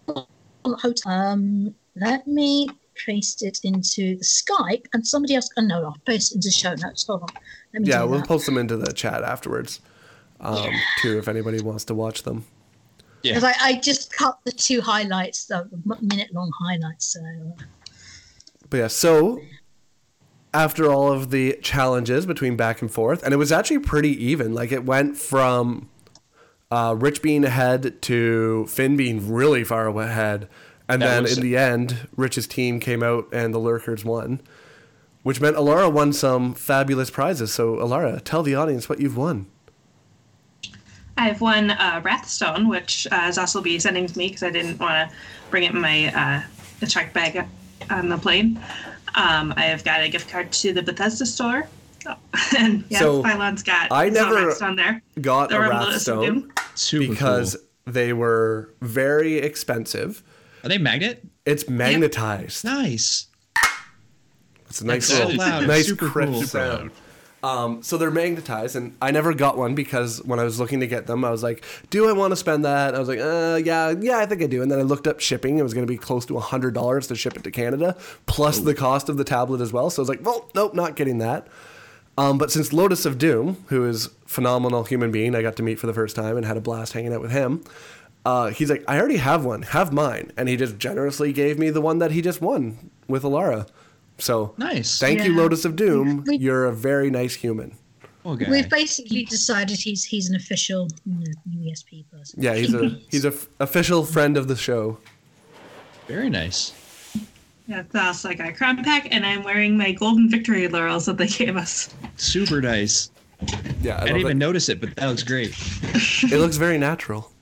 Speaker 7: um. Let me paste it into the Skype, and somebody else. Oh, no, I'll paste it into show notes. Hold on. Let me
Speaker 4: yeah,
Speaker 7: do
Speaker 4: we'll
Speaker 7: that.
Speaker 4: post them into the chat afterwards, um, yeah. too, if anybody wants to watch them.
Speaker 5: Yeah,
Speaker 7: because I, I just cut the two highlights, the minute-long highlights. So.
Speaker 4: But yeah, so. After all of the challenges between back and forth, and it was actually pretty even. Like it went from uh, Rich being ahead to Finn being really far ahead, and that then in the end, Rich's team came out and the Lurkers won, which meant Alara won some fabulous prizes. So Alara, tell the audience what you've won.
Speaker 8: I've won uh, Wrathstone, which uh, Zoss will be sending to me because I didn't want to bring it in my uh, check bag on the plane. Um, I have got a gift card to the Bethesda store. Oh. And yeah,
Speaker 4: so
Speaker 8: Pylon's got
Speaker 4: I never
Speaker 8: on there.
Speaker 4: got
Speaker 8: the
Speaker 4: a Wrathstone because cool. they were very expensive.
Speaker 9: Are they magnet?
Speaker 4: It's magnetized.
Speaker 9: Yep. Nice.
Speaker 4: It's a nice
Speaker 9: so
Speaker 4: little,
Speaker 9: loud.
Speaker 4: nice
Speaker 9: Super
Speaker 4: crisp
Speaker 9: cool.
Speaker 4: sound. Um, so they're magnetized, and I never got one because when I was looking to get them, I was like, do I want to spend that? I was like, uh, yeah, yeah, I think I do. And then I looked up shipping. It was going to be close to one hundred dollars to ship it to Canada, plus Ooh. the cost of the tablet as well. So I was like, well, nope, not getting that. Um, but since Lotus of Doom, who is a phenomenal human being, I got to meet for the first time and had a blast hanging out with him. Uh, he's like, I already have one, have mine. And he just generously gave me the one that he just won with Alara. So
Speaker 9: nice.
Speaker 4: Thank
Speaker 7: yeah.
Speaker 4: you, Lotus of Doom.
Speaker 7: We,
Speaker 4: You're a very nice human.
Speaker 9: Okay.
Speaker 7: We've basically decided he's he's an official you know, U E S P person.
Speaker 4: Yeah, he's a he's a f- official friend of the show.
Speaker 9: Very nice.
Speaker 8: Yeah, that's like a crown pack, and I'm wearing my golden victory laurels that they gave us.
Speaker 9: Super nice.
Speaker 4: Yeah, I,
Speaker 9: I didn't even it. notice it, but that looks great.
Speaker 4: It looks very natural.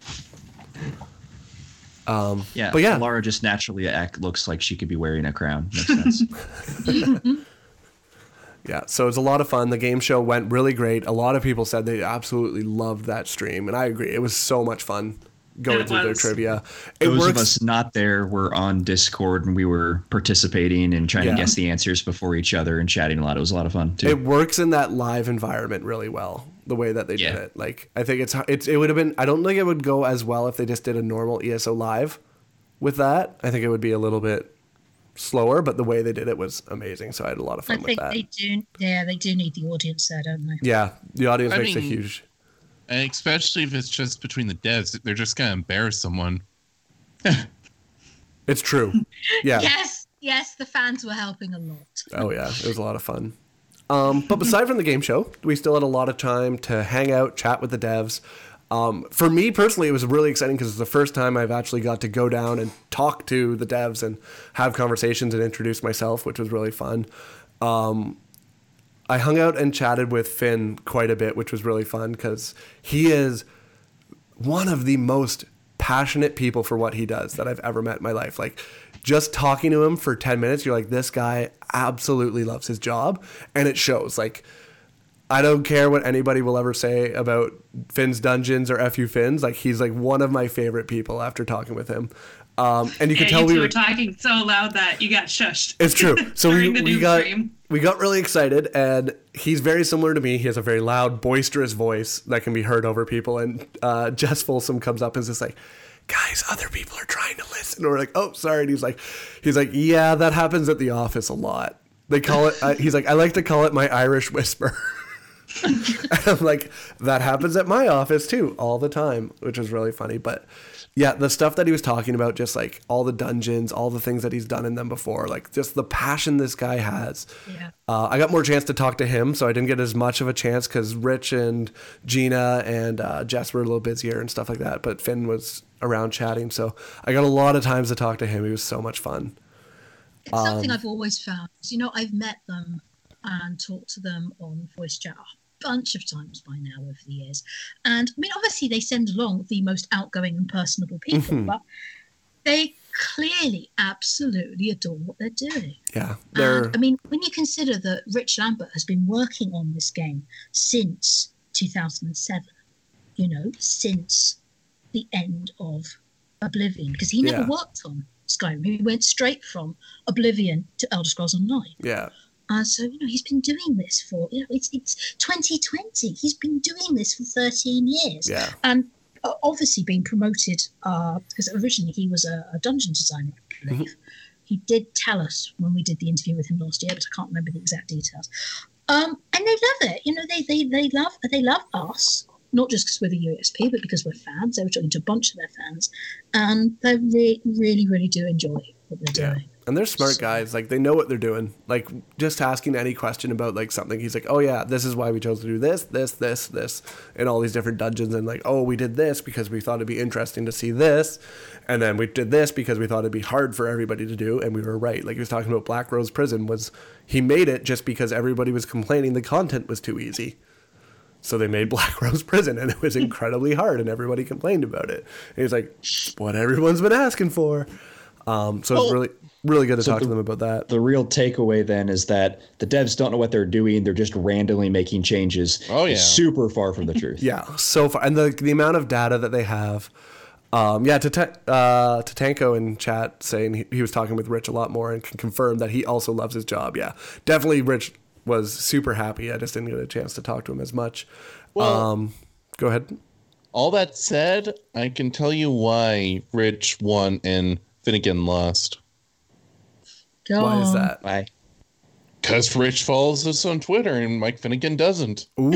Speaker 4: Um,
Speaker 5: yeah,
Speaker 4: but yeah,
Speaker 5: Laura just naturally act looks like she could be wearing a crown. Makes sense.
Speaker 4: Yeah, so it's a lot of fun. The game show went really great. A lot of people said they absolutely loved that stream, and I agree. It was so much fun going
Speaker 8: it
Speaker 4: through
Speaker 8: was.
Speaker 4: their trivia. It
Speaker 5: Those
Speaker 4: works.
Speaker 5: of us not there were on Discord, and we were participating and trying
Speaker 4: Yeah.
Speaker 5: to guess the answers before each other and chatting a lot. It was a lot of fun, too.
Speaker 4: It works in that live environment really well, the way that they
Speaker 5: Yeah.
Speaker 4: did it. Like, I think it's it's it would have been. I don't think it would go as well if they just did a normal E S O live with that. I think it would be a little bit slower, but the way they did it was amazing. So I had a lot of fun
Speaker 7: I
Speaker 4: with
Speaker 7: think
Speaker 4: that.
Speaker 7: they do. Yeah, they do need the audience there, don't they?
Speaker 4: Yeah, the audience
Speaker 6: I
Speaker 4: makes a
Speaker 6: mean-
Speaker 4: huge.
Speaker 6: And especially if it's just between the devs, they're just gonna embarrass someone.
Speaker 4: It's true. Yeah.
Speaker 7: Yes, yes, the fans were helping a lot.
Speaker 4: Oh yeah, it was a lot of fun. Um, but aside from the game show, we still had a lot of time to hang out, chat with the devs. Um, for me personally, it was really exciting because it's the first time I've actually got to go down and talk to the devs and have conversations and introduce myself, which was really fun. Um, I hung out and chatted with Finn quite a bit, which was really fun because he is one of the most passionate people for what he does that I've ever met in my life. Like, just talking to him for ten minutes, you're like, this guy absolutely loves his job, and it shows. Like, I don't care what anybody will ever say about Finn's Dungeons or F U Finn's. Like, he's like one of my favorite people after talking with him. Um, and you
Speaker 8: yeah,
Speaker 4: could tell
Speaker 8: you
Speaker 4: we
Speaker 8: two
Speaker 4: were
Speaker 8: were talking so loud that you got shushed.
Speaker 4: It's true. So we,
Speaker 8: during the
Speaker 4: we
Speaker 8: news
Speaker 4: got
Speaker 8: stream.
Speaker 4: we got really excited, and he's very similar to me. He has a very loud, boisterous voice that can be heard over people. And uh, Jess Folsom comes up and is just like, guys, other people are trying to listen. And we're like, oh, sorry. And he's like, he's like, yeah, that happens at the office a lot. They call it. Uh, he's like, I like to call it my Irish whisper. And I'm like, that happens at my office too, all the time, which is really funny. But yeah, the stuff that he was talking about, just like all the dungeons, all the things that he's done in them before, like just the passion this guy has.
Speaker 7: Yeah.
Speaker 4: Uh, I got more chance to talk to him, so I didn't get as much of a chance because Rich and Gina and uh, Jess were a little busier and stuff like that. But Finn was around chatting, so I got a lot of times to talk to him. He was so much fun.
Speaker 7: It's something
Speaker 4: Um,
Speaker 7: I've always found. You know, I've met them and talked to them on voice chat a bunch of times by now over the years. And I mean, obviously they send along the most outgoing and personable people,
Speaker 4: Mhm.
Speaker 7: but they clearly absolutely adore what they're doing.
Speaker 4: Yeah, they're
Speaker 7: And, I mean, when you consider that Rich Lambert has been working on this game since two thousand seven, you know, since the end of Oblivion, because he never
Speaker 4: Yeah.
Speaker 7: worked on Skyrim. He went straight from Oblivion to Elder Scrolls Online.
Speaker 4: yeah.
Speaker 7: Uh, so, you know, he's been doing this for, you know, it's it's twenty twenty. He's been doing this for thirteen years.
Speaker 4: Yeah.
Speaker 7: And uh, obviously being promoted, uh, because originally he was a, a dungeon designer, I believe. He did tell us when we did the interview with him last year, but I can't remember the exact details. Um, and they love it. You know, they they they love they love us, not just because we're the U S P, but because we're fans. They were talking to a bunch of their fans, and they re- really, really do enjoy what they're
Speaker 4: Yeah.
Speaker 7: doing.
Speaker 4: And they're smart guys. Like, they know what they're doing. Like, just asking any question about, like, something. He's like, oh, yeah, this is why we chose to do this, this, this, this, and all these different dungeons. And, like, oh, we did this because we thought it'd be interesting to see this. And then we did this because we thought it'd be hard for everybody to do. And we were right. Like, he was talking about Black Rose Prison was, he made it just because everybody was complaining the content was too easy. So they made Black Rose Prison, and it was incredibly hard, and everybody complained about it. And he's like, what everyone's been asking for. Um, so it's
Speaker 5: Well,
Speaker 4: really, really good to
Speaker 5: so
Speaker 4: talk
Speaker 5: the-
Speaker 4: to them about that.
Speaker 5: The real takeaway then is that the devs don't know what they're doing. They're just randomly making changes.
Speaker 6: Oh, yeah.
Speaker 5: It's super far from the truth.
Speaker 4: Yeah, so far. And the the amount of data that they have. Um, yeah, Tata- uh, Tatanko in chat saying he, he was talking with Rich a lot more and can confirm that he also loves his job. Yeah, definitely Rich was super happy. I just didn't get a chance to talk to him as much.
Speaker 6: Well-
Speaker 4: um, go ahead.
Speaker 6: All that said, I can tell you why Rich won and Finnegan lost.
Speaker 7: Go
Speaker 4: Why is
Speaker 7: on.
Speaker 4: that?
Speaker 5: Bye.
Speaker 6: Because Rich follows us on Twitter and Mike Finnegan doesn't.
Speaker 4: Ooh.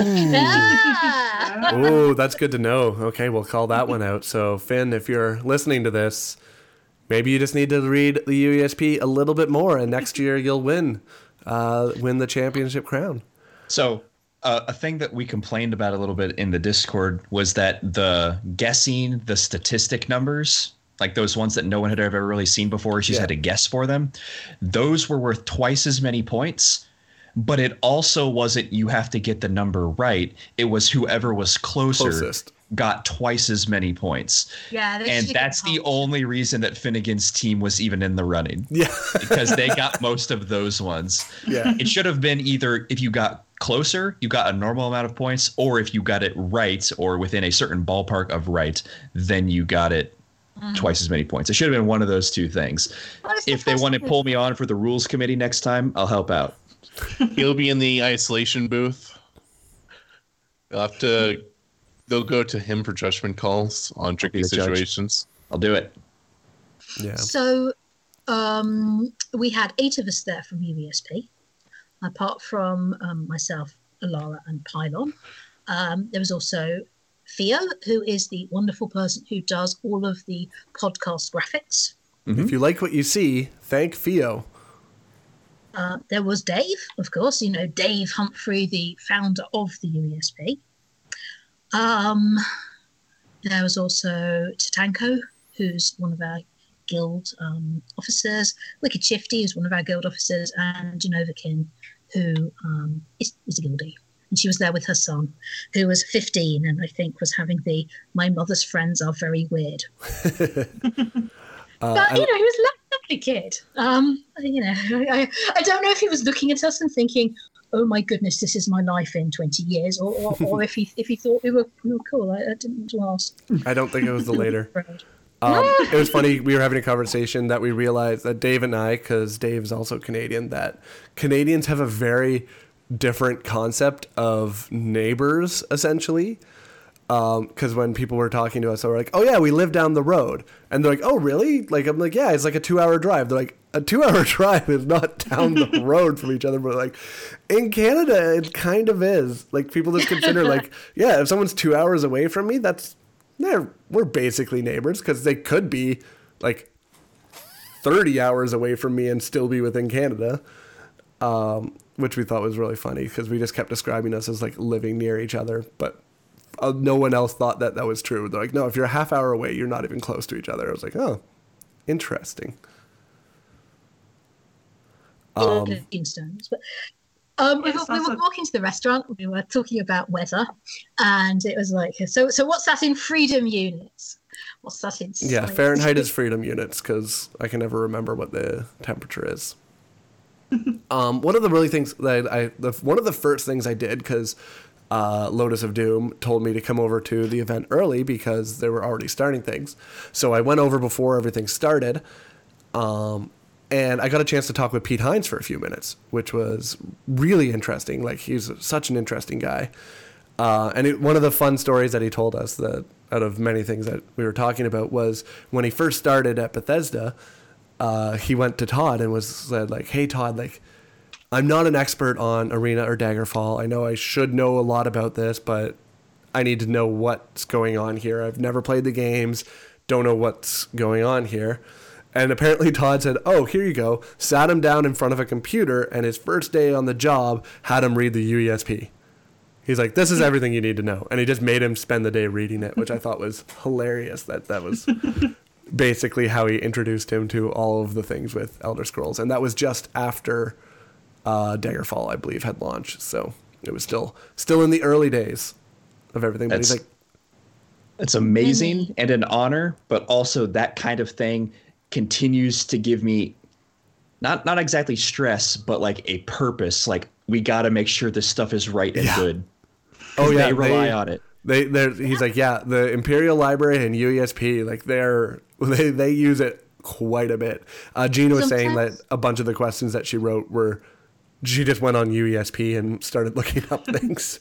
Speaker 7: Ah!
Speaker 4: Oh, that's good to know. Okay, we'll call that one out. So, Finn, if you're listening to this, maybe you just need to read the U E S P a little bit more, and next year you'll win, uh, win the championship crown.
Speaker 5: So uh, a thing that we complained about a little bit in the Discord was that the guessing the statistic numbers, like those ones that no one had ever really seen before, she just
Speaker 4: Yeah.
Speaker 5: had to guess for them. Those were worth twice as many points, but it also wasn't you have to get the number right. It was whoever was closer
Speaker 4: Closest.
Speaker 5: got twice as many points.
Speaker 7: Yeah, they
Speaker 5: And
Speaker 7: should've
Speaker 5: that's the
Speaker 7: kept
Speaker 5: only reason that Finnegan's team was even in the running.
Speaker 4: Yeah.
Speaker 5: Because they got most of those ones.
Speaker 4: Yeah.
Speaker 5: It should have been either if you got closer, you got a normal amount of points, or if you got it right or within a certain ballpark of right, then you got it twice as many points. It should have been one of those two things.
Speaker 7: What is the
Speaker 5: If they
Speaker 7: first
Speaker 5: want to
Speaker 7: one?
Speaker 5: pull me on for the rules committee next time, I'll help out.
Speaker 6: He'll be in the isolation booth. They'll have to. They'll go to him for judgment calls on tricky
Speaker 5: the judge.
Speaker 6: situations.
Speaker 5: I'll do it.
Speaker 4: Yeah.
Speaker 7: So um, we had eight of us there from U E S P, apart from um, myself, Alara, and Pylon. Um, there was also Theo, who is the wonderful person who does all of the podcast graphics.
Speaker 4: If you like what you see, thank Theo.
Speaker 7: Uh, there was Dave, of course, you know, Dave Humphrey, the founder of the U E S P. Um, There was also Tatanko, who's one of our guild um, officers, Wicked Shifty, who's one of our guild officers, and Genovakin, who um, is, is a guildie. And she was there with her son, who was fifteen, and I think was having the "my mother's friends are very weird."
Speaker 4: Uh,
Speaker 7: but
Speaker 4: I-
Speaker 7: you know, he was a lovely kid. Um, you know, I, I don't know if he was looking at us and thinking, "Oh my goodness, this is my life in twenty years," or, or, or if he if he thought we were, we were cool. I, I didn't want to ask.
Speaker 4: I don't think it was the later. Um, it was funny. We were having a conversation that we realized that Dave and I, because Dave is also Canadian, that Canadians have a very different concept of neighbors, essentially. Because when people were talking to us, they were like, "Oh yeah, we live down the road," and they're like, "Oh really?" Like I'm like, "Yeah, it's like a two-hour drive." They're like, "A two-hour drive is not down the road from each other," but like in Canada, it kind of is. Like people just consider like, yeah, if someone's two hours away from me, that's they're we're basically neighbors because they could be like thirty hours away from me and still be within Canada, um, which we thought was really funny because we just kept describing us as like living near each other, but uh, no one else thought that that was true. They're like, no, if you're a half hour away, you're not even close to each other. I was like, oh, interesting.
Speaker 7: Um, stones, but um, we,
Speaker 8: Yes,
Speaker 7: were, we were
Speaker 8: also-
Speaker 7: walking to the restaurant. We were talking about weather, and it was like, so so what's that in freedom units? What's that in?
Speaker 4: Yeah,
Speaker 7: science?
Speaker 4: Fahrenheit is freedom units because I can never remember what the temperature is. um, one of the really things that I, the, one of the first things I did because uh, Lotus of Doom told me to come over to the event early because they were already starting things. So I went over before everything started, um, and I got a chance to talk with Pete Hines for a few minutes, which was really interesting. Like he's such an interesting guy. Uh, and it, one of the fun stories that he told us that out of many things that we were talking about was when he first started at Bethesda, uh, he went to Todd and was said like, "Hey Todd, like I'm not an expert on Arena or Daggerfall. I know I should know a lot about this, but I need to know what's going on here. I've never played the games, don't know what's going on here." And apparently Todd said, "Oh, here you go." Sat him down in front of a computer, and his first day on the job had him read the U E S P. He's like, "This is everything you need to know." And he just made him spend the day reading it, which I thought was hilarious. That that was basically how he introduced him to all of the things with Elder Scrolls. And that was just after uh, Daggerfall, I believe, had launched. So it was still still in the early days of everything. But
Speaker 5: That's,
Speaker 4: he's like,
Speaker 5: it's amazing and an honor, but also that kind of thing continues to give me not not exactly stress, but like a purpose. Like we got to make sure this stuff is right and
Speaker 4: Yeah.
Speaker 5: good.
Speaker 4: "Oh yeah,
Speaker 5: they rely
Speaker 4: they-
Speaker 5: on it.
Speaker 4: They, they're, he's like, yeah, the Imperial Library and U E S P, like they're, they, they use it quite a bit. Uh, Jean was saying that
Speaker 7: Sometimes-
Speaker 4: a bunch of the questions that she wrote were, she just went on U E S P and started looking up things.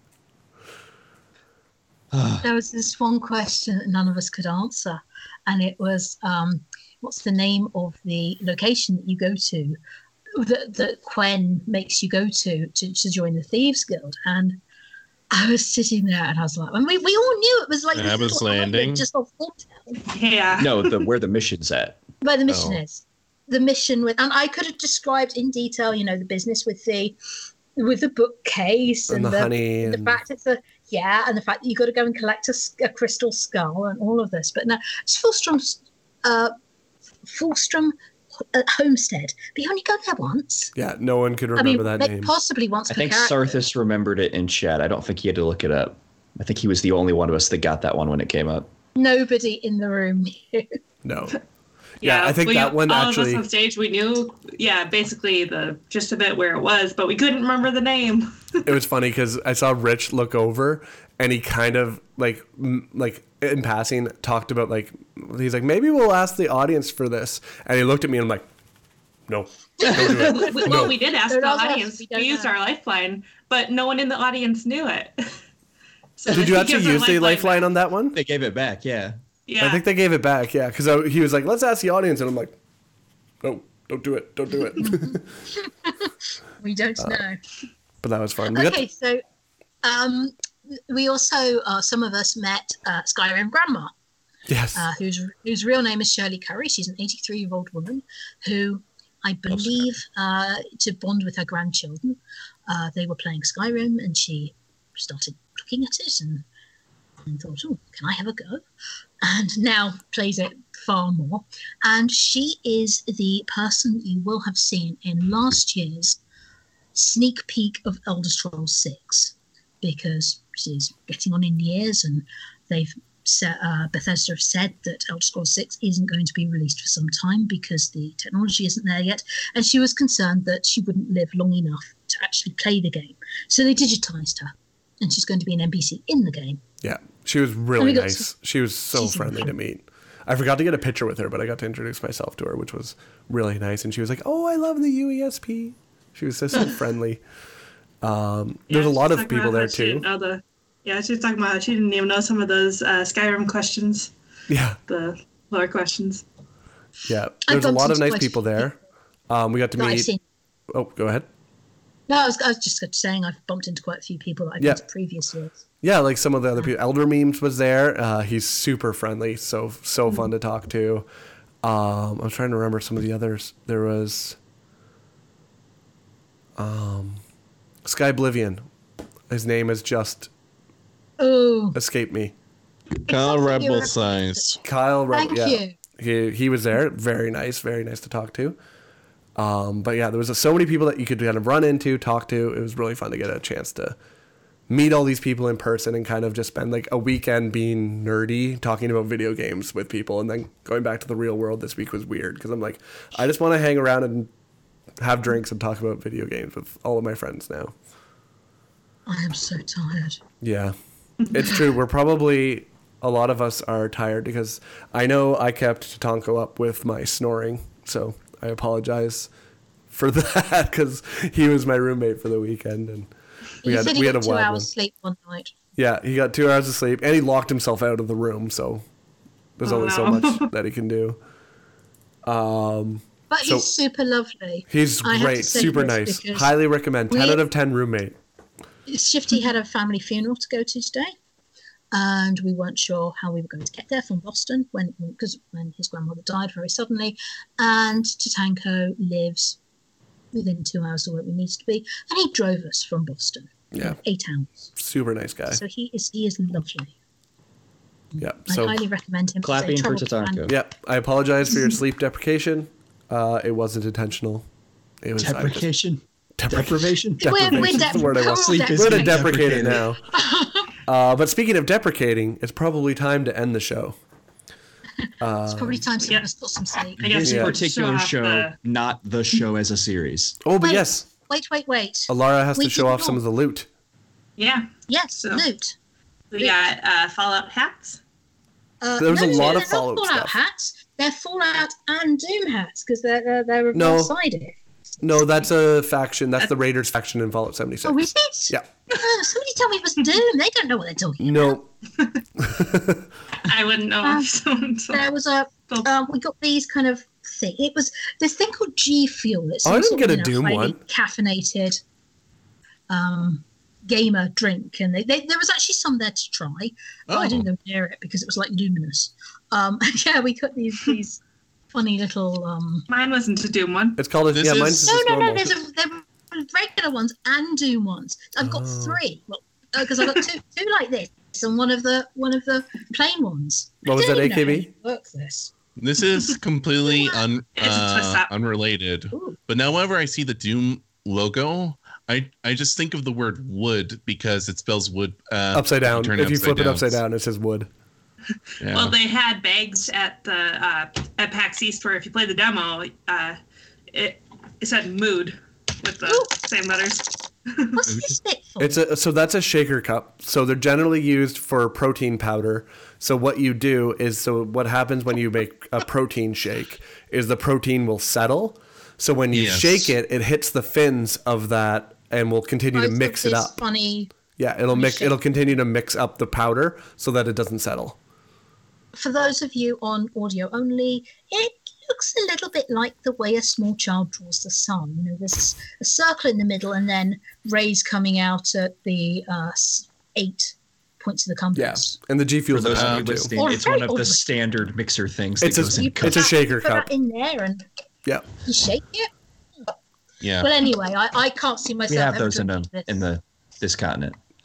Speaker 7: There was this one question that none of us could answer, and it was, um, what's the name of the location that you go to, that, that Quen makes you go to, to to join the Thieves Guild? And I was sitting there, and I was like, and we, we all knew it was like this
Speaker 6: Abbott's
Speaker 7: little island
Speaker 6: Landing?
Speaker 7: just off Forktown,
Speaker 8: Yeah.
Speaker 5: No, the where the mission's at.
Speaker 7: where the mission
Speaker 6: Oh.
Speaker 7: is. The mission with, and I could have described in detail, you know, the business with the with the bookcase
Speaker 4: And
Speaker 7: and,
Speaker 4: the honey
Speaker 7: the
Speaker 4: and-
Speaker 7: fact it's a yeah, and the fact that you got to go and collect a, s- a crystal skull and all of this. But no, it's Fulstrom's uh, Fulstrom uh, Homestead. But you only go there once.
Speaker 4: Yeah, no one could
Speaker 7: I
Speaker 4: remember
Speaker 7: mean,
Speaker 4: that
Speaker 7: like,
Speaker 4: name.
Speaker 7: possibly once
Speaker 5: I
Speaker 7: per
Speaker 5: think
Speaker 7: character.
Speaker 5: Sarthis remembered it in chat. I don't think he had to look it up. I think he was the only one of us that got that one when it came up.
Speaker 7: Nobody in the room knew.
Speaker 4: No. Yeah, I think
Speaker 8: we-
Speaker 4: that one
Speaker 8: all
Speaker 4: actually-
Speaker 8: of us on stage, we knew, yeah, basically the just a bit where it was, but we couldn't remember the name.
Speaker 4: It was funny because I saw Rich look over and he kind of like m- like in passing talked about like he's like maybe we'll ask the audience for this, and he looked at me and I'm like, no, don't do it.
Speaker 8: We- well, we did ask
Speaker 7: They're
Speaker 8: the
Speaker 7: not us,
Speaker 8: audience.
Speaker 7: we
Speaker 8: We
Speaker 7: don't
Speaker 8: used
Speaker 7: know.
Speaker 8: our lifeline, but no one in the audience knew it. So
Speaker 4: Did you
Speaker 8: he
Speaker 4: actually
Speaker 8: gives our
Speaker 4: use the lifeline on that one?
Speaker 5: They gave it back, yeah.
Speaker 8: Yeah.
Speaker 4: I think they gave it back, yeah, because he was like, let's ask the audience, and I'm like, no, don't do it, don't do it.
Speaker 7: We don't
Speaker 4: Uh,
Speaker 7: know.
Speaker 4: But that was fun. We got
Speaker 7: Okay, so um, we also uh, some of us met uh, Skyrim Grandma.
Speaker 4: yes,
Speaker 7: uh, whose whose real name is Shirley Curry. She's an eighty-three-year-old woman who, I believe, uh, to bond with her grandchildren, uh, they were playing Skyrim, and she started looking at it and and thought, oh, can I have a go? And now plays it far more. And she is the person you will have seen in last year's sneak peek of Elder Scrolls six, because she's getting on in years, and they've set, uh, Bethesda have said that Elder Scrolls six isn't going to be released for some time because the technology isn't there yet, and she was concerned that she wouldn't live long enough to actually play the game. So they digitized her, and she's going to be an N P C in the game.
Speaker 4: Yeah, she was really
Speaker 7: got
Speaker 4: nice.
Speaker 7: some-
Speaker 4: She was so
Speaker 7: She's
Speaker 4: friendly to
Speaker 7: fun.
Speaker 4: meet. I forgot to get a picture with her, but I got to introduce myself to her, which was really nice. And she was like, "Oh, I love the U E S P." She was just so friendly. Um, there's a
Speaker 8: Yeah,
Speaker 4: lot
Speaker 8: she's
Speaker 4: of
Speaker 8: talking
Speaker 4: people
Speaker 8: about
Speaker 4: there
Speaker 8: how she
Speaker 4: too.
Speaker 8: didn't know the- yeah, she was talking about how she didn't even know some of those uh, Skyrim questions,
Speaker 4: Yeah,
Speaker 8: the lore questions.
Speaker 4: yeah.
Speaker 7: I
Speaker 4: There's a
Speaker 7: bumped
Speaker 4: lot of
Speaker 7: into
Speaker 4: nice
Speaker 7: quite a
Speaker 4: people
Speaker 7: few
Speaker 4: there. Um, we got to
Speaker 7: that I've
Speaker 4: meet.
Speaker 7: seen.
Speaker 4: Oh, go ahead.
Speaker 7: No, I was, I was just saying I've bumped into quite a few people that I've
Speaker 4: Yeah.
Speaker 7: been to previous years.
Speaker 4: Yeah, like some of the other people. Elder Memes was there. Uh, he's super friendly, so so fun to talk to. Um, I'm trying to remember some of the others. There was um, Sky Oblivion. His name has just
Speaker 7: Oh,
Speaker 4: escaped me.
Speaker 6: Kyle
Speaker 7: Exactly,
Speaker 6: Rebel
Speaker 7: you're-
Speaker 6: Size.
Speaker 4: Kyle, Re-
Speaker 7: Thank
Speaker 4: yeah,
Speaker 7: you.
Speaker 4: he he was there. Very nice, very nice to talk to. Um, but yeah, there was so many people that you could kind of run into, talk to. It was really fun to get a chance to meet all these people in person and kind of just spend like a weekend being nerdy, talking about video games with people, and then going back to the real world this week was weird because I'm like, I just want to hang around and have drinks and talk about video games with all of my friends now.
Speaker 7: I am so tired.
Speaker 4: Yeah, it's true. We're probably, a lot of us are tired because I know I kept Tatanko up with my snoring, so I apologize for that because he was my roommate for the weekend and we
Speaker 7: He
Speaker 4: had
Speaker 7: said he
Speaker 4: we had a
Speaker 7: got two
Speaker 4: wild
Speaker 7: hours
Speaker 4: one.
Speaker 7: sleep one night.
Speaker 4: Yeah, he got two hours of sleep and he locked himself out of the room, so there's
Speaker 8: Oh,
Speaker 4: only so
Speaker 8: no.
Speaker 4: much that he can do. Um,
Speaker 7: But
Speaker 4: So-
Speaker 7: he's super lovely.
Speaker 4: he's
Speaker 7: I have to
Speaker 4: great,
Speaker 7: say
Speaker 4: super
Speaker 7: this
Speaker 4: nice.
Speaker 7: because
Speaker 4: Highly recommend. ten
Speaker 7: we-
Speaker 4: out of ten roommate.
Speaker 7: Shifty had a family funeral to go to today, and we weren't sure how we were going to get there from Boston when because when his grandmother died very suddenly, and Tatanko lives within two hours of where we needed to be, and he drove us from Boston.
Speaker 4: Yeah,
Speaker 7: Eight hours.
Speaker 4: super nice guy.
Speaker 7: So he is he is lovely.
Speaker 4: Yeah,
Speaker 7: I
Speaker 4: so
Speaker 7: highly recommend him. as a
Speaker 5: Clapping for
Speaker 7: travel plan.
Speaker 5: Tatanko.
Speaker 4: yeah, I apologize for your sleep deprecation. Uh, it wasn't intentional. It was I just-
Speaker 5: Deprecation.
Speaker 4: Depre-
Speaker 5: Deprivation.
Speaker 7: We're, we're
Speaker 4: Deprivation is the word I want.
Speaker 7: dep-
Speaker 5: Sleep is
Speaker 4: We're
Speaker 5: being
Speaker 4: to deprecate it
Speaker 5: deprecated.
Speaker 4: now. Uh, but speaking of deprecating, it's probably time to end the show.
Speaker 7: It's probably time someone
Speaker 8: Yeah.
Speaker 7: has got some sleep.
Speaker 8: I guess
Speaker 5: This
Speaker 4: Yeah.
Speaker 8: we
Speaker 5: particular
Speaker 8: show off
Speaker 5: show,
Speaker 8: the-
Speaker 5: not the show as a series.
Speaker 4: Oh, but
Speaker 7: Wait.
Speaker 4: yes,
Speaker 7: Wait, wait, wait.
Speaker 4: Alara has
Speaker 7: We
Speaker 4: to show
Speaker 7: did
Speaker 4: off some
Speaker 7: not.
Speaker 4: of the loot.
Speaker 8: Yeah,
Speaker 7: Yes,
Speaker 8: So-
Speaker 7: loot.
Speaker 8: we got uh, Fallout hats.
Speaker 7: Uh,
Speaker 4: There was
Speaker 7: no,
Speaker 4: a
Speaker 7: no,
Speaker 4: lot
Speaker 7: they're
Speaker 4: of Fallout
Speaker 7: not Fallout
Speaker 4: stuff.
Speaker 7: hats. They're Fallout and Doom hats because they're they're, they're
Speaker 4: No.
Speaker 7: alongside it.
Speaker 4: No, that's a faction. That's the Raiders faction in Fallout seventy-six.
Speaker 7: Oh, is it?
Speaker 4: Yeah.
Speaker 7: Oh, somebody tell me it was Doom. They don't know what they're talking
Speaker 4: No.
Speaker 8: I wouldn't know
Speaker 7: Um,
Speaker 8: if someone saw.
Speaker 7: There was a.
Speaker 8: Oh.
Speaker 7: Um, we got these kind of thing. It was this thing called G Fuel. It's
Speaker 4: Oh, I
Speaker 7: some
Speaker 4: didn't
Speaker 7: sort
Speaker 4: get
Speaker 7: of,
Speaker 4: a
Speaker 7: you know,
Speaker 4: Doom
Speaker 7: highly
Speaker 4: one.
Speaker 7: Caffeinated, um, gamer drink, and they, they, there was actually some there to try. But I didn't
Speaker 6: Oh.
Speaker 7: go near it because it was like luminous. Um, yeah, we got these these funny little. Um,
Speaker 8: Mine wasn't a Doom one.
Speaker 4: It's called a,
Speaker 6: This
Speaker 4: yeah,
Speaker 6: is-
Speaker 4: mine's
Speaker 7: no,
Speaker 4: just
Speaker 7: no, no.
Speaker 4: normal.
Speaker 7: There's a there were regular ones and Doom ones. I've got
Speaker 4: Oh.
Speaker 7: three. Well, because I got two two like this and one of the one of the plain ones.
Speaker 4: What
Speaker 7: I
Speaker 4: was
Speaker 7: don't
Speaker 4: that,
Speaker 7: even know
Speaker 4: A K B?
Speaker 7: how you Work this.
Speaker 6: This is completely un,
Speaker 8: It's a twist
Speaker 6: uh,
Speaker 8: up.
Speaker 6: unrelated.
Speaker 7: Ooh.
Speaker 6: But now whenever I see the Doom logo, I, I just think of the word wood because it spells wood uh,
Speaker 4: Upside down.
Speaker 6: turn
Speaker 4: If you flip it
Speaker 6: down.
Speaker 4: upside down, it says wood.
Speaker 6: Yeah.
Speaker 8: Well, they had bags at the uh, at PAX East where if you play the demo, uh, it it said mood with the
Speaker 7: Ooh.
Speaker 8: same letters.
Speaker 7: What's this bit for?
Speaker 4: It's a so that's a shaker cup. So they're generally used for protein powder. So what you do is so what happens when you make a protein shake is the protein will settle. So when you
Speaker 6: Yes.
Speaker 4: shake it, it hits the fins of that and will continue to
Speaker 7: Both of
Speaker 4: mix it
Speaker 7: this
Speaker 4: up.
Speaker 7: Funny.
Speaker 4: Yeah, it'll mix
Speaker 7: shake.
Speaker 4: it'll continue to mix up the powder so that it doesn't settle.
Speaker 7: For those of you on audio only, it looks a little bit like the way a small child draws the sun. You know, there's a circle in the middle and then rays coming out at the uh, s- eight points of the compass.
Speaker 4: Yeah. And the G
Speaker 5: For
Speaker 4: Fuel's
Speaker 5: those
Speaker 4: that
Speaker 5: of
Speaker 6: Um,
Speaker 5: you
Speaker 4: too.
Speaker 5: listening,
Speaker 7: Or
Speaker 5: it's
Speaker 7: very
Speaker 5: one of the
Speaker 7: old.
Speaker 5: standard mixer things
Speaker 4: It's
Speaker 5: that
Speaker 4: a-
Speaker 5: goes in
Speaker 7: You
Speaker 4: It's
Speaker 7: put
Speaker 4: a
Speaker 7: that-
Speaker 4: shaker
Speaker 7: put
Speaker 4: cup.
Speaker 7: that in there and
Speaker 4: Yeah.
Speaker 7: you shake it.
Speaker 6: yeah.
Speaker 7: Well, anyway, I, I can't see myself.
Speaker 5: We have
Speaker 7: ever
Speaker 5: those in the
Speaker 7: drinking this.
Speaker 5: in the this continent.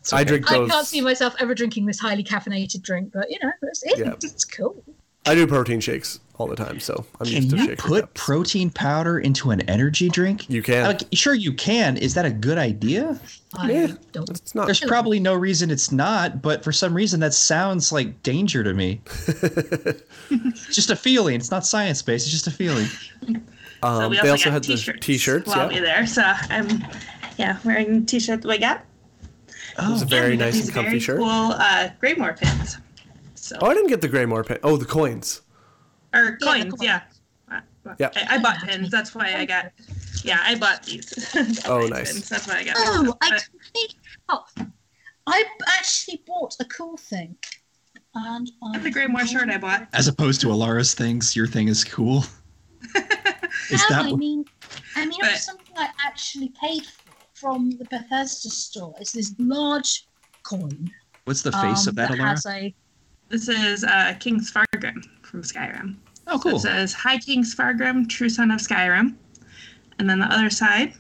Speaker 4: I drink
Speaker 7: I
Speaker 4: those.
Speaker 7: can't see myself ever drinking this highly caffeinated drink, but you know, it's, it,
Speaker 4: Yeah.
Speaker 7: it's cool.
Speaker 4: I do protein shakes all the time, so I'm
Speaker 5: Can
Speaker 4: used to
Speaker 5: you
Speaker 4: shaker
Speaker 5: put
Speaker 4: cups.
Speaker 5: protein powder into an energy drink?
Speaker 4: You can.
Speaker 5: Like, sure, you can. Is that a good idea?
Speaker 7: I
Speaker 4: Yeah,
Speaker 7: don't.
Speaker 4: it's not.
Speaker 5: There's probably no reason it's not, but for some reason that sounds like danger to me. It's just a feeling. It's not science based. It's just a feeling.
Speaker 4: Um,
Speaker 8: so we
Speaker 4: they
Speaker 8: also,
Speaker 4: also
Speaker 8: got
Speaker 4: had
Speaker 8: t-shirts
Speaker 4: the t-shirts.
Speaker 8: while
Speaker 4: Yeah,
Speaker 8: we're there. So I'm, yeah, wearing the t-shirt that we got.
Speaker 4: it was a
Speaker 8: And
Speaker 4: very
Speaker 8: we got
Speaker 4: nice
Speaker 8: these
Speaker 4: and comfy
Speaker 8: very
Speaker 4: shirt.
Speaker 8: Cool uh, Greymore pins. So
Speaker 4: Oh, I didn't get the Greymore pin. Oh, the coins.
Speaker 8: or
Speaker 7: Yeah, the
Speaker 8: coins,
Speaker 7: coins.
Speaker 8: yeah. Uh,
Speaker 4: Yeah.
Speaker 8: I, I bought pins. That's why I got. Yeah, I bought these.
Speaker 4: Oh,
Speaker 8: Coins
Speaker 4: nice.
Speaker 8: pins, that's why I got.
Speaker 7: Oh,
Speaker 8: these.
Speaker 7: I
Speaker 8: But-
Speaker 7: completely off. I actually bought a cool thing, and I
Speaker 8: the Greymore shirt I bought.
Speaker 5: As opposed to Alara's things, your thing is cool. Is
Speaker 7: No,
Speaker 5: that
Speaker 7: I
Speaker 5: what-
Speaker 7: mean, I mean, it
Speaker 8: But-
Speaker 7: was something I actually paid for from the Bethesda store. It's this large coin.
Speaker 5: What's the face
Speaker 7: um,
Speaker 5: of that, Alara?
Speaker 7: has a
Speaker 8: This is uh, King Svargrim from Skyrim.
Speaker 5: Oh,
Speaker 8: So
Speaker 5: cool.
Speaker 8: it says, "Hi, King Svargrim, true son of Skyrim," and then the other side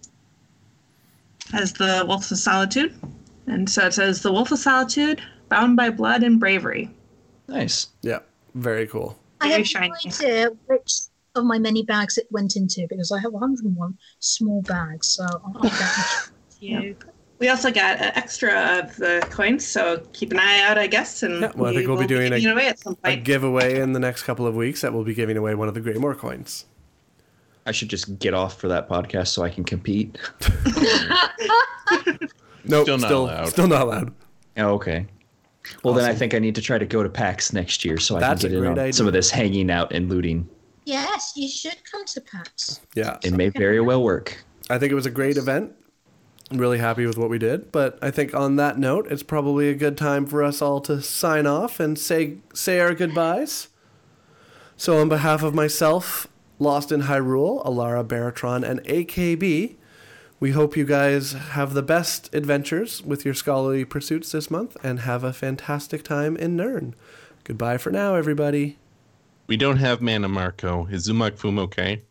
Speaker 8: has the Wolf of Solitude, and so it says, "The Wolf of Solitude, bound by blood and bravery."
Speaker 5: Nice.
Speaker 4: Yeah, very cool.
Speaker 7: I
Speaker 8: Very
Speaker 7: have
Speaker 8: shiny.
Speaker 7: no idea which of my many bags it went into because I have one hundred and one small bags, so I'm not that much.
Speaker 8: Yeah. We also got an extra of the coins, so keep an eye out, I guess. And
Speaker 4: Yeah, well, I think we'll be doing
Speaker 8: giving
Speaker 4: a-
Speaker 8: it away at some
Speaker 4: A
Speaker 8: point.
Speaker 4: giveaway in the next couple of weeks that we'll be giving away one of the Greymore coins.
Speaker 5: I should just get off for that podcast so I can compete.
Speaker 4: Nope,
Speaker 6: Still not
Speaker 4: still,
Speaker 6: allowed.
Speaker 4: still not allowed.
Speaker 5: Oh, okay. Well, then I
Speaker 4: Awesome.
Speaker 5: think I need to try to go to PAX next year so I
Speaker 4: That's
Speaker 5: can
Speaker 4: a
Speaker 5: get in
Speaker 4: great
Speaker 5: on
Speaker 4: idea.
Speaker 5: some of this hanging out and looting.
Speaker 7: Yes, you should come to PAX.
Speaker 4: Yeah,
Speaker 5: It may very well work.
Speaker 4: I think it was a great event. I'm really happy with what we did, but I think on that note, it's probably a good time for us all to sign off and say say our goodbyes. So on behalf of myself, Lost in Hyrule, Alara, Baratron, and A K B, we hope you guys have the best adventures with your scholarly pursuits this month and have a fantastic time in Nern. Goodbye for now, everybody.
Speaker 6: We don't have Mana Marco. Is Zumak Fum okay?